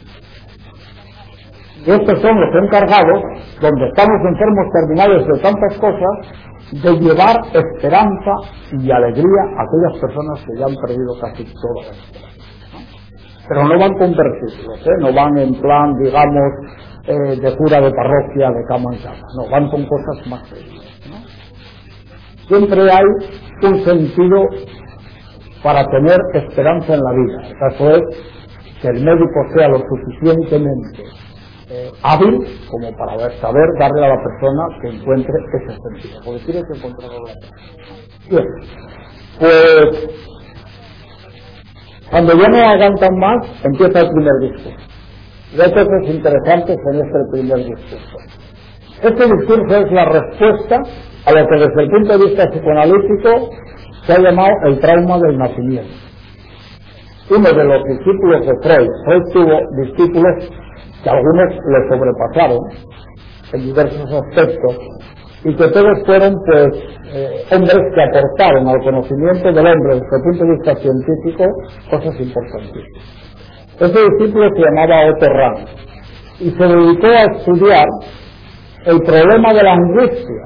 Y estos son los encargados, donde estamos enfermos terminales de tantas cosas, de llevar esperanza y alegría a aquellas personas que ya han perdido casi toda la esperanza. Pero no van con versículos, ¿eh? No van en plan, digamos, eh, de cura de parroquia, de cama en cama. No, van con cosas más serias, ¿no? Siempre hay un sentido para tener esperanza en la vida. El caso es que el médico sea lo suficientemente eh, hábil como para ver, saber darle a la persona que encuentre ese sentido, porque tiene que encontrarlo la persona. Bien, pues cuando ya no aguantan más, empieza el primer discurso. Y hay cosas interesantes en este primer discurso. Este discurso es la respuesta a lo que desde el punto de vista psicoanalítico se ha llamado el trauma del nacimiento. Uno de los discípulos de Freud, Freud tuvo discípulos que algunos le sobrepasaron en diversos aspectos y que todos fueron pues eh, hombres que aportaron al conocimiento del hombre desde el punto de vista científico cosas importantísimas. Ese discípulo se llamaba Otto Rahn y se dedicó a estudiar el problema de la angustia,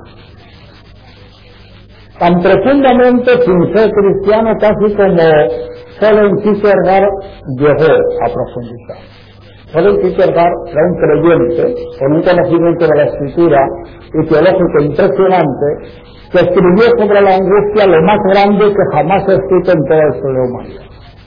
tan profundamente sin ser cristiano, casi como Søren Kierkegaard llegó a profundizar. Søren Kierkegaard era un creyente con un conocimiento de la escritura y teológico impresionante, que escribió sobre la angustia lo más grande que jamás ha escrito en toda la historia humana,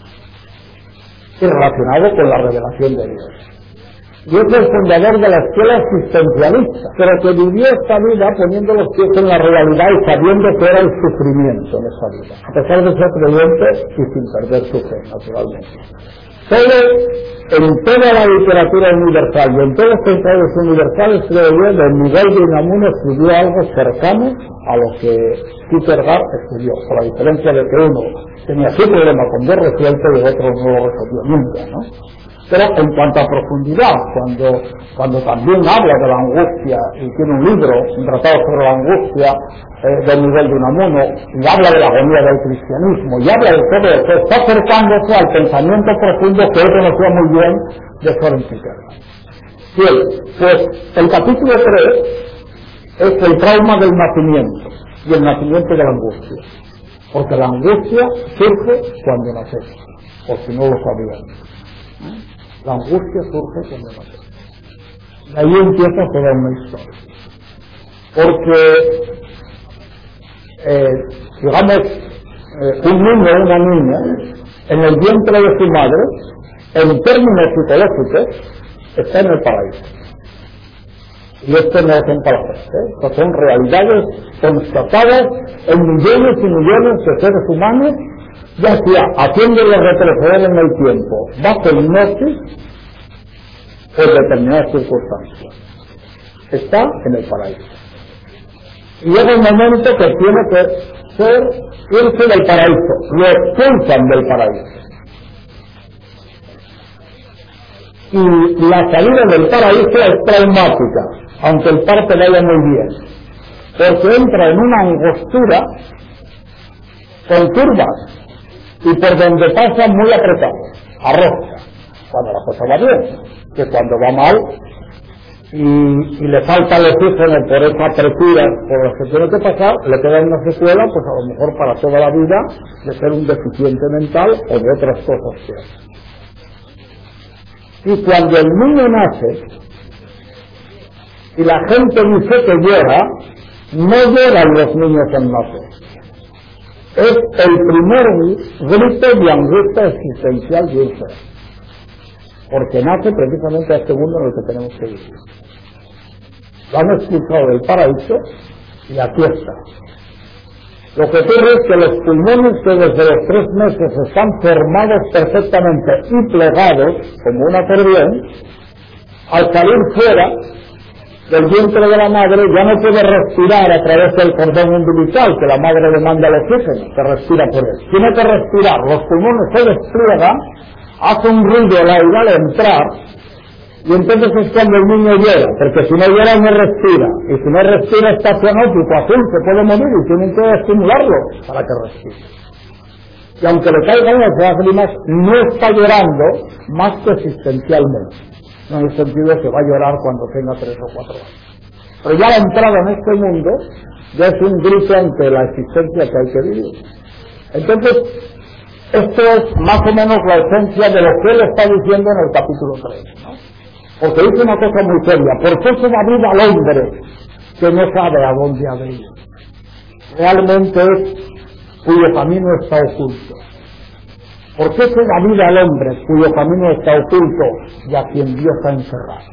y relacionado con la revelación de Dios. Y es el fundador de la escuela existencialista, pero que vivió esta vida poniendo los pies en la realidad y sabiendo que era el sufrimiento en esa vida, a pesar de ser creyente y sin perder su fe, naturalmente. Solo en toda la literatura universal y en todos los pensadores universales, creo yo, de Miguel de Unamuno escribió algo cercano a lo que Kierkegaard escribió, por la diferencia de que uno tenía su problema con Dios resuelto y el otro no lo resolvió nunca, ¿no? Pero en cuanto a profundidad, cuando, cuando también habla de la angustia y tiene un libro, un tratado sobre la angustia eh, de Miguel de Unamuno, y habla de la agonía del cristianismo, y habla de todo eso, está acercándose al pensamiento profundo que él conocía muy bien de Søren Kierkegaard. Bien, pues el capítulo tres es el trauma del nacimiento y el nacimiento de la angustia, porque la angustia surge cuando nacemos, por si no lo sabían. La angustia surge cuando nacemos. Y ahí empieza toda una historia. Porque, eh, digamos, eh, un niño o una niña, en el vientre de su madre, en términos psicológicos, está en el paraíso. Y esto no son palabras, ¿eh? Estas son realidades constatadas en millones y millones de seres humanos, ya sea haciéndole retroceder en el tiempo bajo hipnosis o en determinadas circunstancias. Está en el paraíso. Y llega un momento que tiene que ser irse del paraíso, lo expulsan del paraíso. Y la salida del paraíso es traumática, aunque el parto vaya muy bien, porque entra en una angostura con curvas y por donde pasa muy apretado, arrosca, cuando la cosa va bien, que cuando va mal y, y le falta el oxígeno por esa apertura por la que tiene que pasar, le queda una secuela, pues a lo mejor para toda la vida, de ser un deficiente mental o de otras cosas que hace. Y cuando el niño nace y la gente dice que llora, no lloran los niños en nacer. Es el primer grito de angustia existencial de un ser, porque nace precisamente al segundo en el que tenemos que vivir. Lo han expulsado del paraíso y aquí está. Lo que ocurre es que los pulmones, que desde los tres meses están formados perfectamente y plegados como un acordeón, al salir fuera del vientre de la madre ya no puede respirar a través del cordón umbilical que la madre le manda el oxígeno, que respira por él. Tiene que respirar, los pulmones se despliegan, hace un ruido al aire al entrar, y entonces es cuando el niño llora, porque si no llora no respira, y si no respira está cianótico, azul, se puede morir y tienen que estimularlo para que respire. Y aunque le caigan unas lágrimas, no está llorando más que existencialmente. No en el sentido de que va a llorar cuando tenga tres o cuatro años. Pero ya la entrada en este mundo ya es un grito ante la existencia que hay que vivir. Entonces, esto es más o menos la esencia de lo que él está diciendo en el capítulo tres, ¿no? Porque dice una cosa muy seria: ¿por qué se da vida al hombre que no sabe a dónde ha de ir? Realmente es cuyo camino está oculto. ¿Por qué se da vida al hombre cuyo camino está oculto y a quien Dios ha encerrado?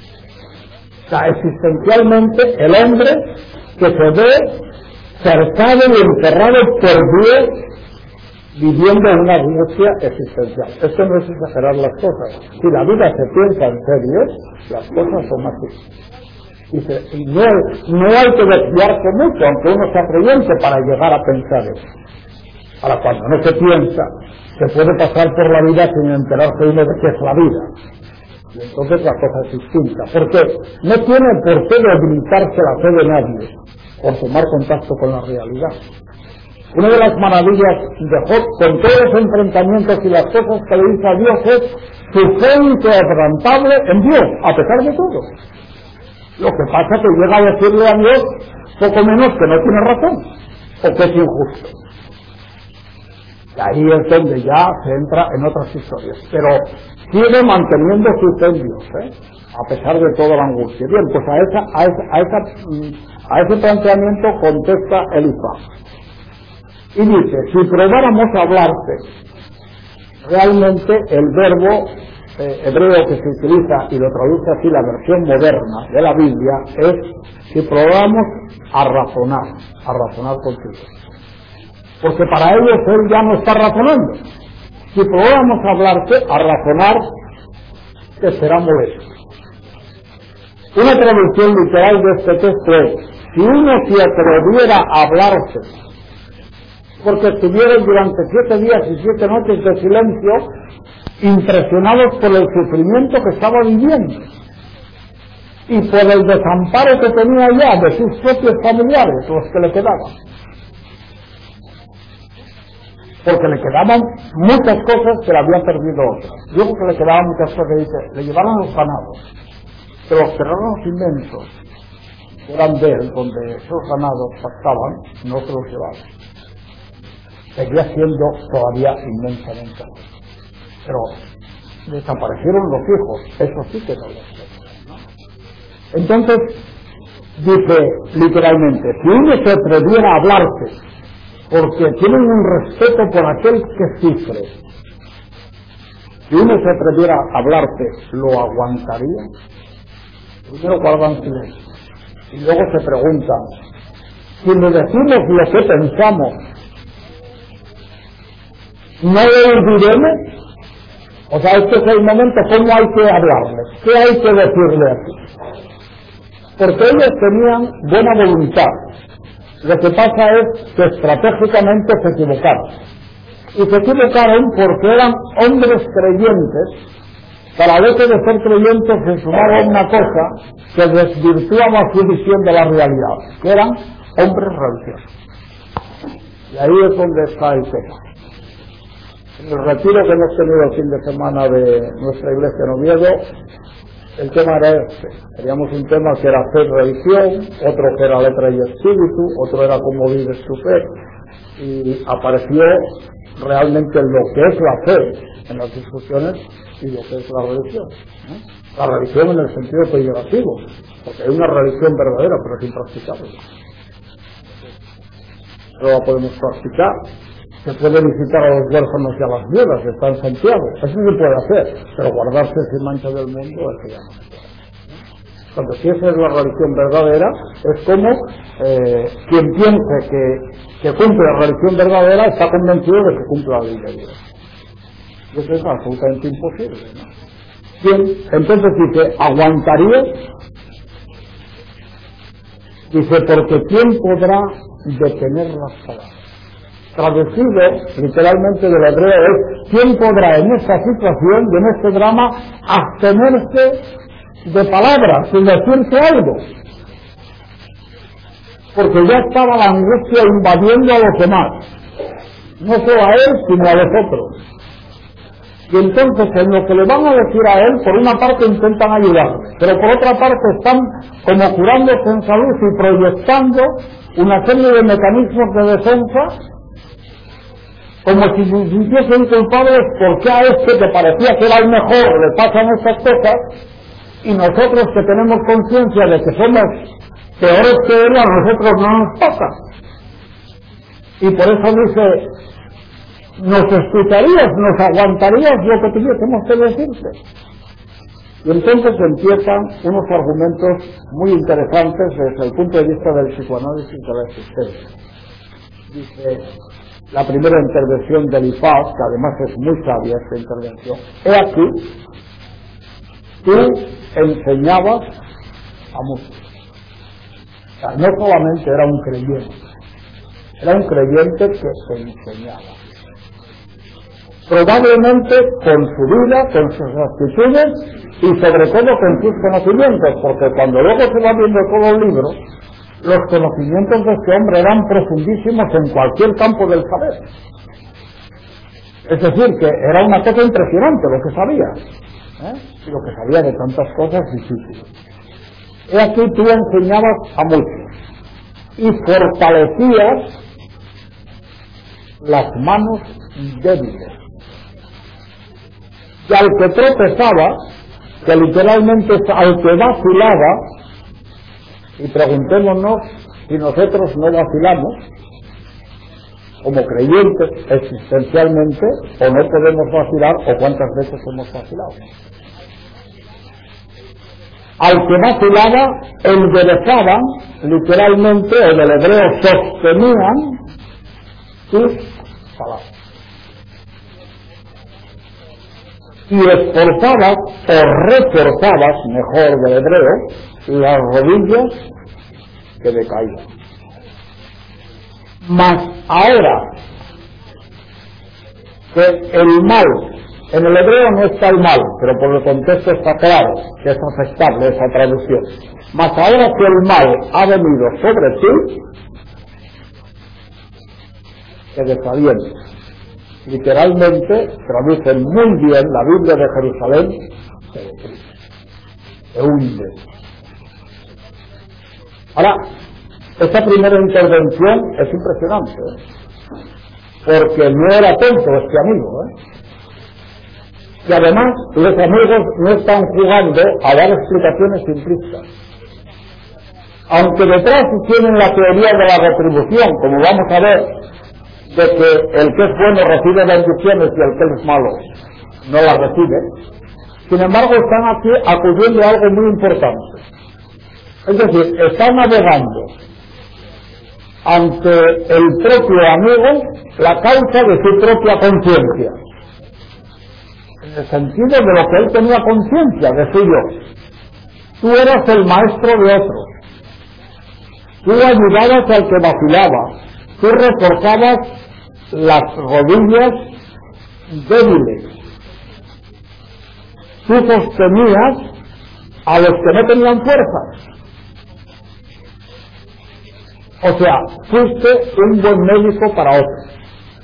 O sea, existencialmente el hombre que se ve cercado y encerrado por Dios, viviendo en una angustia existencial. Esto no es exagerar las cosas. Si la vida se piensa en serio, las cosas son así. Dice, y no, no hay que desviarse mucho, aunque uno sea creyente, para llegar a pensar eso. Ahora, cuando no se piensa, se puede pasar por la vida sin enterarse uno de qué es la vida. Y entonces la cosa es distinta. Porque no tiene por qué debilitarse la fe de nadie por tomar contacto con la realidad. Una de las maravillas de Job, con todos los enfrentamientos y las cosas que le dice a Dios, es su fe inquebrantable en Dios, a pesar de todo. Lo que pasa es que llega a decirle a Dios poco menos que no tiene razón, o que es injusto. Y ahí es donde ya se entra en otras historias. Pero sigue manteniendo su fe en Dios, ¿eh? A pesar de toda la angustia. Bien, pues a, esa, a, esa, a, esa, a ese planteamiento contesta Elifaz. Y dice, si probáramos a hablarte, realmente el verbo eh, hebreo que se utiliza, y lo traduce así la versión moderna de la Biblia, es si probáramos a razonar, a razonar contigo. Porque para ellos él ya no está razonando. Si probáramos a hablarte, a razonar, te será molesto. Una traducción literal de este texto es, si uno se atreviera a hablarte, porque estuvieron durante siete días y siete noches de silencio, impresionados por el sufrimiento que estaba viviendo y por el desamparo que tenía ya de sus propios familiares, los que le quedaban. Porque le quedaban muchas cosas que le habían perdido otras. Yo creo que le quedaban muchas cosas, que dice, le llevaron los ganados, pero los terrenos inmensos que eran de él, donde esos ganados pastaban, no se los llevaban. Seguía siendo todavía inmensamente. Pero desaparecieron los hijos, eso sí que no lo sé. Entonces, dice literalmente, si uno se atreviera a hablarte, porque tienen un respeto por aquel que sufre, si uno se atreviera a hablarte, ¿lo aguantaría? Primero guardan silencio, y luego se preguntan, si le decimos lo que pensamos, ¿no lo diremos? O sea, este es el momento, ¿cómo hay que hablarle? ¿Qué hay que decirle aquí? Porque ellos tenían buena voluntad. Lo que pasa es que estratégicamente se equivocaron. Y se equivocaron porque eran hombres creyentes, para el hecho de ser creyentes se sumaba una cosa que desvirtuaba su visión de la realidad, que eran hombres religiosos. Y ahí es donde está el tema. En el retiro que hemos tenido el fin de semana de nuestra iglesia en Oviedo, el tema era este. Teníamos un tema que era fe y religión, otro que era letra y espíritu, otro era cómo vives tu fe, y apareció realmente lo que es la fe en las discusiones y lo que es la religión, ¿no? La religión en el sentido peyorativo, porque hay una religión verdadera, pero es impracticable. No la podemos practicar. Se puede visitar a los huérfanos y a las viudas, está en Santiago, eso se puede hacer, pero guardarse sin mancha del mundo, eso ya no se puede. Cuando si esa es la religión verdadera, es como eh, quien piense que, que cumple la religión verdadera está convencido de que cumple la ley de Dios. Y eso es absolutamente imposible, ¿no? Bien, entonces dice, ¿aguantaría? Dice, porque ¿quién podrá detener las palabras? Traducido literalmente del hebreo es, ¿quién podrá en esta situación y en este drama abstenerse de palabras sin decirse algo? Porque ya estaba la angustia invadiendo a los demás, no solo a él sino a los otros. Y entonces en lo que le van a decir a él, por una parte intentan ayudarle, pero por otra parte están como curándose en salud y proyectando una serie de mecanismos de defensa, como si se sintiesen culpables porque a este que parecía que era el mejor le pasan estas cosas, y nosotros que tenemos conciencia de que somos peores que él, a nosotros no nos pasa. Y por eso dice, ¿nos escucharías, nos aguantarías lo que tuviésemos que decirte? Y entonces empiezan unos argumentos muy interesantes desde el punto de vista del psicoanálisis de la existencia. Dice, la primera intervención de Elifaz, que además es muy sabia esta intervención, he aquí, tú enseñabas a muchos. O sea, no solamente era un creyente, era un creyente que se enseñaba. Probablemente con su vida, con sus actitudes y sobre todo con sus conocimientos, porque cuando luego se va viendo todo el libro, los conocimientos de este hombre eran profundísimos en cualquier campo del saber. Es decir, que era una cosa impresionante lo que sabía, ¿eh? Y lo que sabía de tantas cosas difíciles. He aquí tú enseñabas a muchos y fortalecías las manos débiles. Y al que tropezaba, que literalmente es al que vacilaba, y preguntémonos si nosotros no vacilamos, como creyentes existencialmente, o no podemos vacilar, o cuántas veces hemos vacilado. Al que vacilaba, enderezaban, literalmente, o del hebreo sostenían sus palabras. Y esforzabas, o reforzabas, mejor del hebreo, las rodillas que decaían. Mas ahora que el mal, en el hebreo no está el mal, pero por el contexto está claro que es aceptable esa traducción. Mas ahora que el mal ha venido sobre ti, te desalientes. Literalmente traduce muy bien la Biblia de Jerusalén, te hunde. Ahora, esta primera intervención es impresionante, ¿eh? Porque no era tonto este amigo, ¿eh? Y además los amigos no están jugando a dar explicaciones simplistas. Aunque detrás tienen la teoría de la retribución, como vamos a ver, de que el que es bueno recibe bendiciones y el que es malo no las recibe, sin embargo están aquí acudiendo a algo muy importante. Es decir, están navegando ante el propio amigo la causa de su propia conciencia, en el sentido de lo que él tenía conciencia de suyo. Tú eras el maestro de otros, tú ayudabas al que vacilaba, tú reforzabas las rodillas débiles, tú sostenías a los que no tenían fuerzas. O sea, fuiste un buen médico para otros.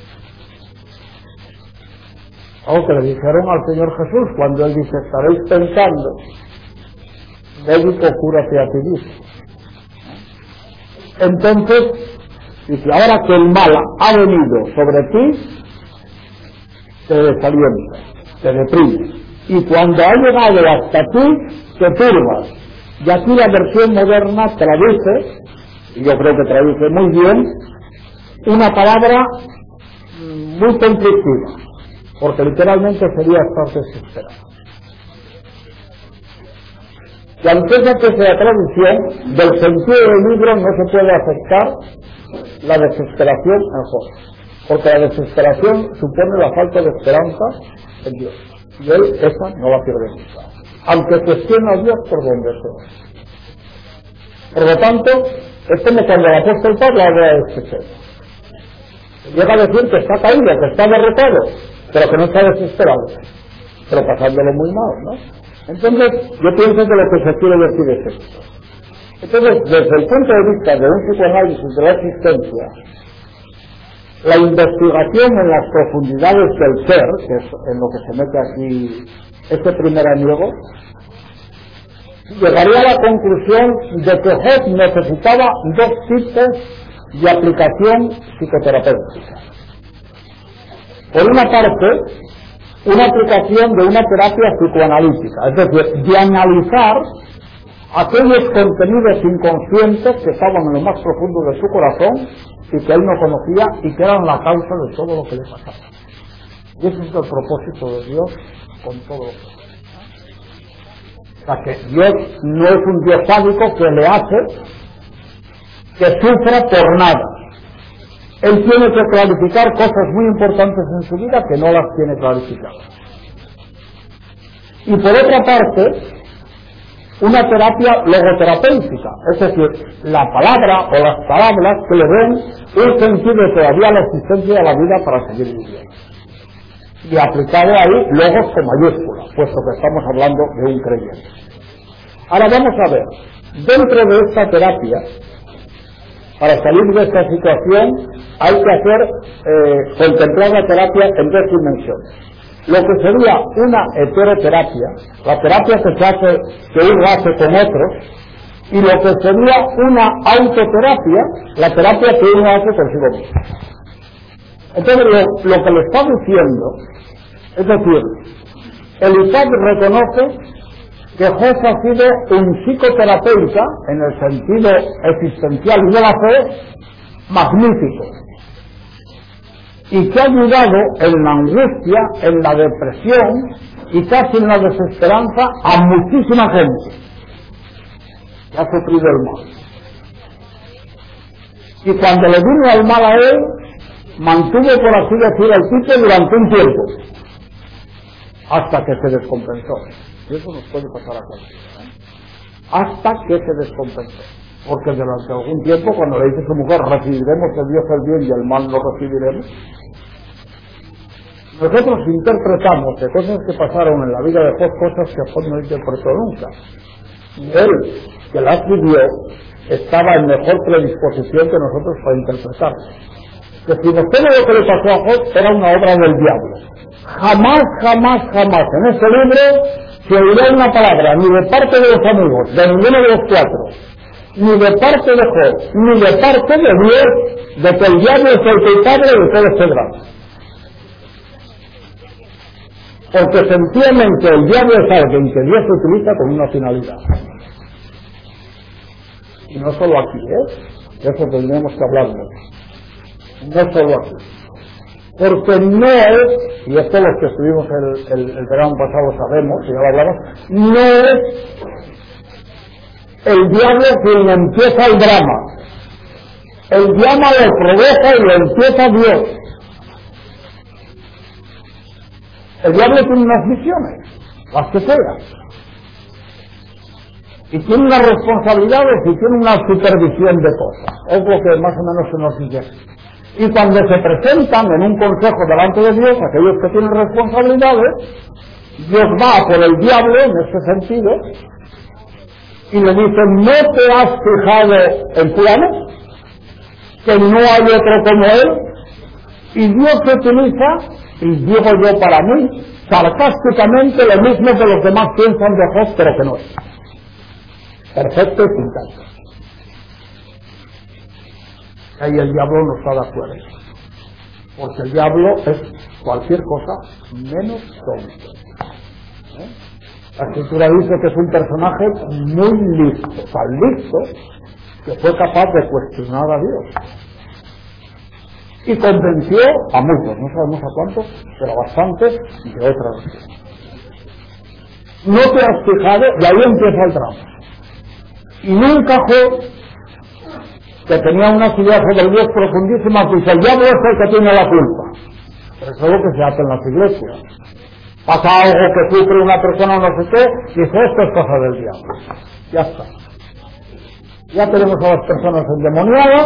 Algo que le dijeron al Señor Jesús cuando Él dice, estaréis pensando, médico, cúrate a ti mismo. Entonces, dice, ahora que el mal ha venido sobre ti, te desalienta, te deprime. Y cuando ha llegado hasta ti, te turbas. Y aquí la versión moderna traduce, y yo creo que traduce muy bien, una palabra muy conflictiva, porque literalmente sería estar desesperado. Y aunque esa que sea traducción, del sentido del libro no se puede aceptar la desesperación en Job, porque la desesperación supone la falta de esperanza en Dios, y él esa no la pierde nunca, aunque cuestiona a Dios por donde sea. Por lo tanto, es como cuando el apóstol Pablo habla de este tema. Llega a decir que está caído, que está derrotado, pero que no está desesperado, pero pasándolo muy mal, ¿no? Entonces, yo pienso que lo que se quiere decir es esto. Entonces, desde el punto de vista de un psicoanálisis de la existencia, la investigación en las profundidades del ser, que es en lo que se mete aquí este primer amigo, llegaría a la conclusión de que Job necesitaba dos tipos de aplicación psicoterapéutica. Por una parte, una aplicación de una terapia psicoanalítica, es decir, de analizar aquellos contenidos inconscientes que estaban en lo más profundo de su corazón y que él no conocía y que eran la causa de todo lo que le pasaba. Y ese es el propósito de Dios con todo lo que O sea que Dios no es un Dios sádico que le hace que sufra por nada. Él tiene que clarificar cosas muy importantes en su vida que no las tiene clarificadas. Y por otra parte, una terapia logoterapéutica, es decir, la palabra o las palabras que le den un sentido todavía a la existencia de la vida para seguir viviendo. Y aplicado ahí logos con mayúscula, puesto que estamos hablando de un creyente. Ahora vamos a ver, dentro de esta terapia Para salir de esta situación hay que hacer, eh, contemplar la terapia en dos dimensiones. Lo que sería una heteroterapia, la terapia que se hace, que uno hace con otros, y lo que sería una autoterapia, la terapia que uno hace consigo mismo. Entonces lo, lo que le está diciendo, es decir, el I S A C reconoce que José ha sido un psicoterapeuta, en el sentido existencial y de la fe, magnífico, y que ha ayudado en la angustia, en la depresión y casi en la desesperanza a muchísima gente que ha sufrido el mal. Y cuando le vino el mal a él, mantuvo, por así decir, el tipo durante un tiempo, hasta que se descompensó. Y eso nos puede pasar a cualquiera, ¿eh? Hasta que se descompensó. Porque durante algún tiempo, cuando le dice a su mujer, recibiremos de Dios el bien y el mal no recibiremos, nosotros interpretamos de cosas que pasaron en la vida de Job, cosas que Job no interpretó nunca. Y él, que las vivió, estaba en mejor predisposición que nosotros para interpretarlas. Que si nos todo lo que le pasó a Job era una obra del diablo. Jamás, jamás, jamás en este libro se oirá una palabra, ni de parte de los amigos, de ninguno de los cuatro, ni de parte de Job, ni de parte de Dios, de que el diablo es el culpable de todo este drama. Porque sencillamente el diablo es alguien que Dios utiliza con una finalidad. Y no solo aquí, ¿eh? De eso tendríamos que hablar mucho. No solo aquí. Porque no es, y esto los que estuvimos el, el, el verano pasado sabemos, y ya lo hablamos, no es el diablo quien empieza el drama. El drama lo provoca y lo empieza Dios. El diablo tiene unas misiones, las que sean, y tiene unas responsabilidades y tiene una supervisión de cosas. Es lo que más o menos se nos dice. Y cuando se presentan en un consejo delante de Dios, aquellos que tienen responsabilidades, Dios va por el diablo en este sentido y le dice, ¿no te has fijado en fulano? Que no hay otro como él. Y Dios utiliza, y digo yo para mí, sarcásticamente lo mismo que los demás piensan de Job, pero que no es. Perfecto y sin tanto. Ahí el diablo no está de acuerdo. Porque el diablo es cualquier cosa menos tonto. ¿Eh? La Escritura dice que es un personaje muy listo, tan listo que fue capaz de cuestionar a Dios. Y convenció a muchos, no sabemos a cuántos, pero bastantes de otra religión. No te has fijado, y ahí empieza el drama. Y nunca Job, que tenía unas ideas sobre Dios profundísimas, dice, el diablo es el que tiene la culpa. Pero eso es lo que se hace en las iglesias. Pasa algo que sufre una persona o no sé qué, dice, esto es cosa del diablo. Ya está. Ya tenemos a las personas endemoniadas.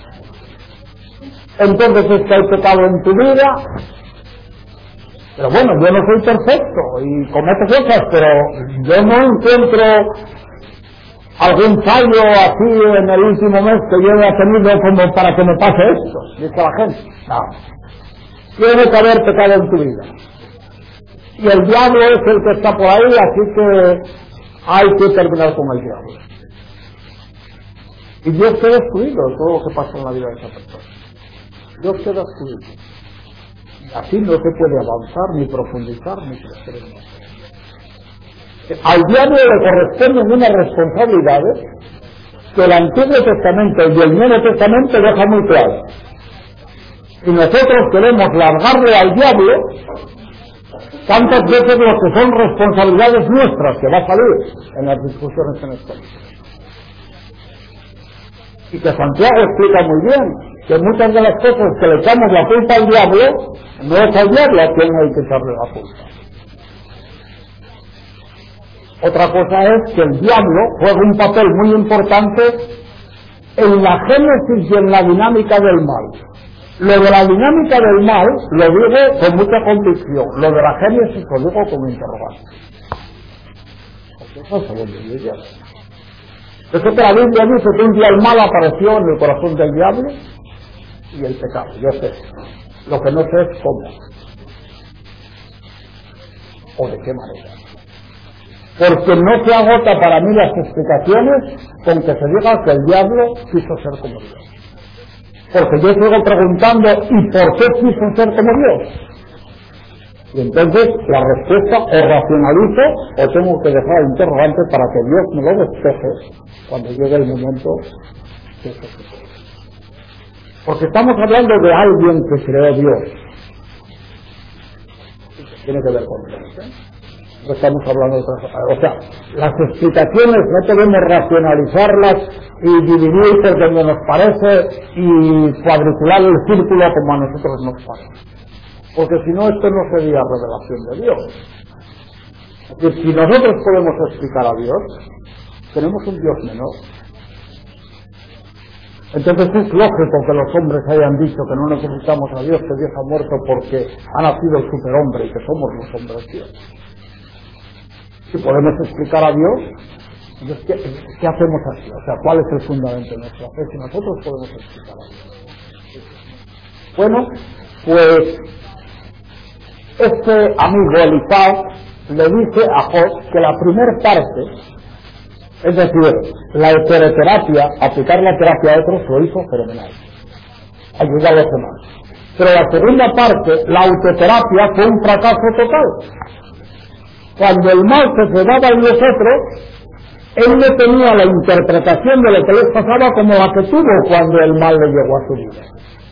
Entonces es que hay pecado en tu vida. Pero bueno, yo no soy perfecto y cometo cosas, pero yo no encuentro algún fallo así en el último mes que yo haya tenido como para que me pase esto, dice la gente. No. Tiene que haber pecado en tu vida. Y el diablo es el que está por ahí, así que hay que terminar con el diablo. Y Dios queda excluido de todo lo que pasa en la vida de esa persona. Dios queda excluido. Y así no se puede avanzar, ni profundizar, ni crecer en eso. Al diablo le corresponden unas responsabilidades que el Antiguo Testamento y el Nuevo Testamento dejan muy claro. Y nosotros queremos largarle al diablo tantas veces lo que son responsabilidades nuestras, que va a salir en las discusiones en esto. Y que Santiago explica muy bien que muchas de las cosas que le echamos la culpa al diablo, no es al diablo a quien hay que echarle la culpa. Otra cosa es que el diablo juega un papel muy importante en la génesis y en la dinámica del mal. Lo de la dinámica del mal lo digo con mucha convicción, lo de la génesis lo digo como interrogante. Porque eso es según el diablo. Eso que la Biblia dice que un día el mal apareció en el corazón del diablo y el pecado. Yo sé. Lo que no sé es cómo. O de qué manera. Porque no se agota para mí las explicaciones con que se diga que el diablo quiso ser como Dios. Porque yo sigo preguntando, ¿y por qué quiso ser como Dios? Y entonces la respuesta o racionalizo o tengo que dejar el interrogante para que Dios me lo despeje cuando llegue el momento que eso suceda. Porque estamos hablando de alguien que creó Dios. Tiene que ver con Dios, ¿eh? No estamos hablando de otras cosas. O sea, las explicaciones no podemos racionalizarlas y dividir por donde nos parece y cuadricular el círculo como a nosotros nos parece. Porque si no, esto no sería revelación de Dios. Es decir, si nosotros podemos explicar a Dios, tenemos un Dios menor. Entonces es lógico que los hombres hayan dicho que no necesitamos a Dios, que Dios ha muerto porque ha nacido el superhombre y que somos los hombres Dios. Si podemos explicar a Dios, entonces ¿qué, ¿qué hacemos así? O sea, ¿cuál es el fundamento de nuestra fe si nosotros podemos explicar a Dios? Bueno, pues este amigo Elifaz le dice a Job que la primera parte, es decir, la heteroterapia, aplicar la terapia a otros, lo hizo fenomenal. Ayuda a los demás. Pero la segunda parte, la autoterapia, fue un fracaso total. Cuando el mal se cebaba en los otros, él no tenía la interpretación de lo que les pasaba como la que tuvo cuando el mal le llegó a su vida.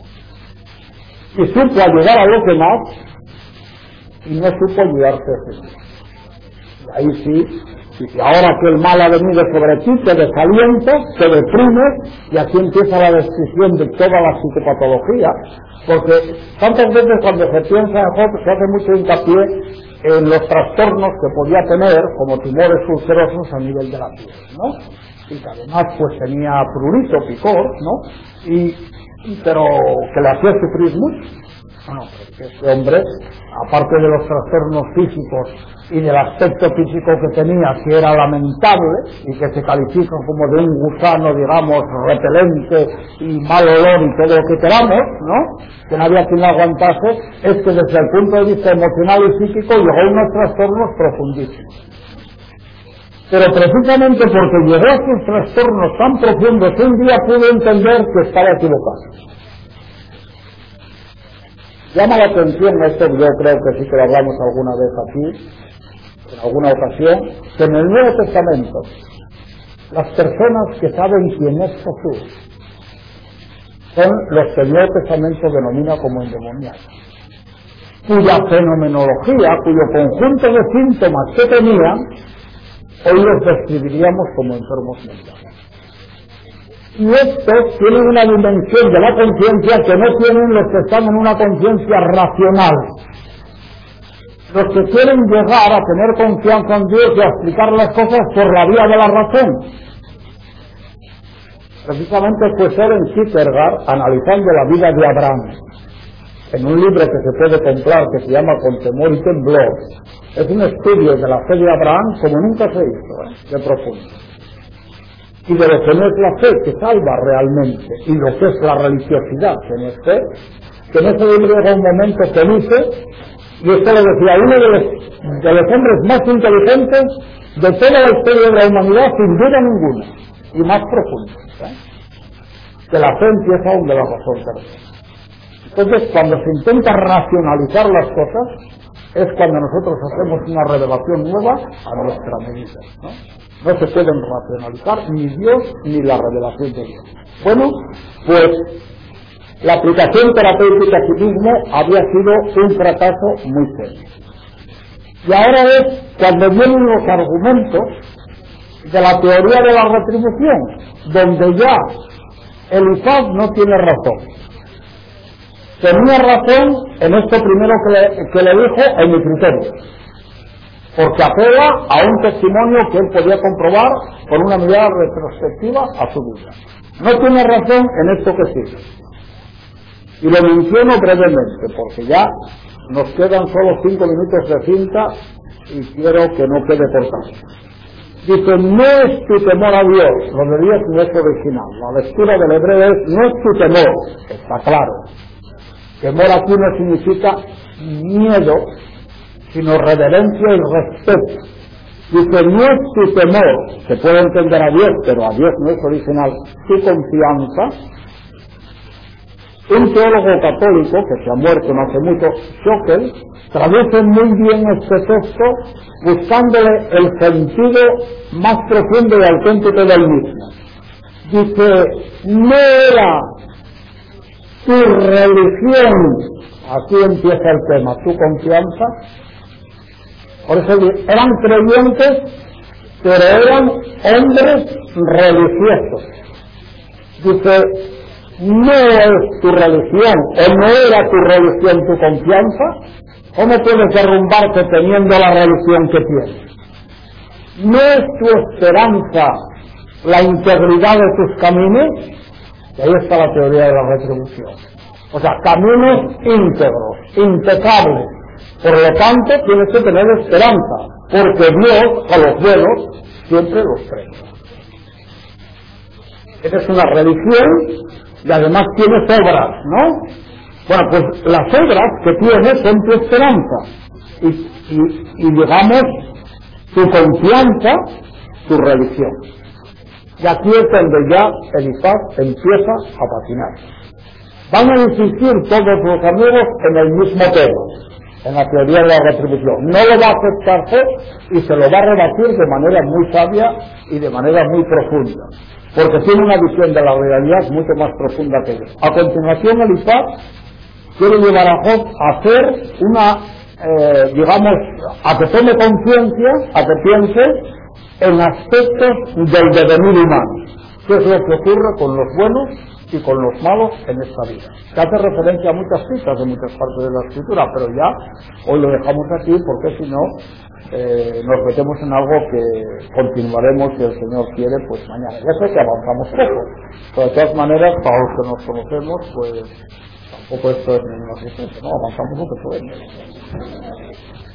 Y supo ayudar a los demás y no supo ayudarse a sí mismo. Y ahí sí, y ahora que el mal ha venido sobre ti, te desalientas, te deprimes, y aquí empieza la descripción de toda la psicopatología, porque tantas veces cuando se piensa en Job se hace mucho hincapié en los trastornos que podía tener, como tumores ulcerosos a nivel de la piel, ¿no? Y que además pues tenía prurito, picor, ¿no? Y, pero que le hacía sufrir mucho. Bueno, porque este hombre, aparte de los trastornos físicos y del aspecto físico que tenía, que era lamentable y que se califica como de un gusano, digamos, repelente y mal olor y todo lo que queramos, ¿no? Que no había quien lo aguantase, es que desde el punto de vista emocional y psíquico llegó a unos trastornos profundísimos. Pero precisamente porque llegó a esos trastornos tan profundos, un día pudo entender que estaba equivocado. Llama la atención esto, yo creo que sí que lo hablamos alguna vez aquí, en alguna ocasión, que en el Nuevo Testamento las personas que saben quién es Jesús son los que el Nuevo Testamento denomina como endemoniados, cuya fenomenología, cuyo conjunto de síntomas que tenían, hoy los describiríamos como enfermos mentales. Y estos tienen una dimensión de la conciencia que no tienen los que están en una conciencia racional. Los que quieren llegar a tener confianza en Dios y a explicar las cosas por la vía de la razón. Precisamente fue Søren Kierkegaard, analizando la vida de Abraham, en un libro que se puede comprar que se llama Con temor y temblor. Es un estudio de la fe de Abraham como nunca se hizo, ¿eh? De profundo. Y de lo que no es la fe que salva realmente, y lo que es la religiosidad que no es fe, que en ese libro llega un momento que dice, y esto lo decía uno de los, de los hombres más inteligentes de toda la historia de la humanidad, sin duda ninguna, y más profundo, ¿eh? Que la fe empieza donde la razón termina. Entonces, cuando se intenta racionalizar las cosas, es cuando nosotros hacemos una revelación nueva a nuestra medida, ¿no? No se pueden racionalizar ni Dios ni la revelación de Dios. Bueno, pues la aplicación terapéutica a sí mismo había sido un fracaso muy serio. Y ahora es cuando vienen los argumentos de la teoría de la retribución, donde ya Elifaz no tiene razón. Tenía razón en esto primero que le, que le dijo en mi criterio, porque apela a un testimonio que él podía comprobar con una mirada retrospectiva a su vida. No tiene razón en esto que sigue. Y lo menciono brevemente, porque ya nos quedan solo cinco minutos de cinta y quiero que no quede cortado. Dice, no es tu temor a Dios, lo de Dios no es original. La lectura del hebreo es, no es tu temor, está claro. Temor aquí no significa miedo, sino reverencia y respeto. Dice, no es tu temor, se puede entender a Dios, pero a Dios no es original, tu confianza. Un teólogo católico, que se ha muerto no hace mucho, Schockel, traduce muy bien este texto buscándole el sentido más profundo y auténtico del mismo. Dice, no era tu religión, aquí empieza el tema, tu confianza. Por eso eran creyentes, pero eran hombres religiosos. Dice, no es tu religión, o no era tu religión tu confianza. ¿Cómo puedes derrumbarte teniendo la religión que tienes? ¿No es tu esperanza la integridad de tus caminos? Y ahí está la teoría de la retribución. O sea, caminos íntegros, impecables. Por lo tanto, tienes que tener esperanza, porque Dios, a los buenos, siempre los premia. Esa es una religión y además tienes obras, ¿no? Bueno, pues las obras que tienes son tu esperanza y, y, y digamos, tu confianza, tu religión. Y aquí es donde ya Elifaz empieza a patinar. Van a insistir todos los amigos en el mismo tema, en la teoría de la retribución. No lo va a aceptar Job y se lo va a rebatir de manera muy sabia y de manera muy profunda, porque tiene una visión de la realidad mucho más profunda que ellos. A continuación, Elifaz quiere llevar a Job a hacer una, eh, digamos, a que tome conciencia, a que piense en aspectos del devenir humano. ¿Qué es lo que ocurre con los buenos y con los malos en esta vida? Se hace referencia a muchas citas de muchas partes de la escritura, pero ya hoy lo dejamos aquí porque si no eh, nos metemos en algo que continuaremos, si el Señor quiere, pues mañana. Ya sé que avanzamos poco, pero de todas maneras, para los que nos conocemos, pues tampoco esto es ninguna resistencia, no, avanzamos lo que podemos.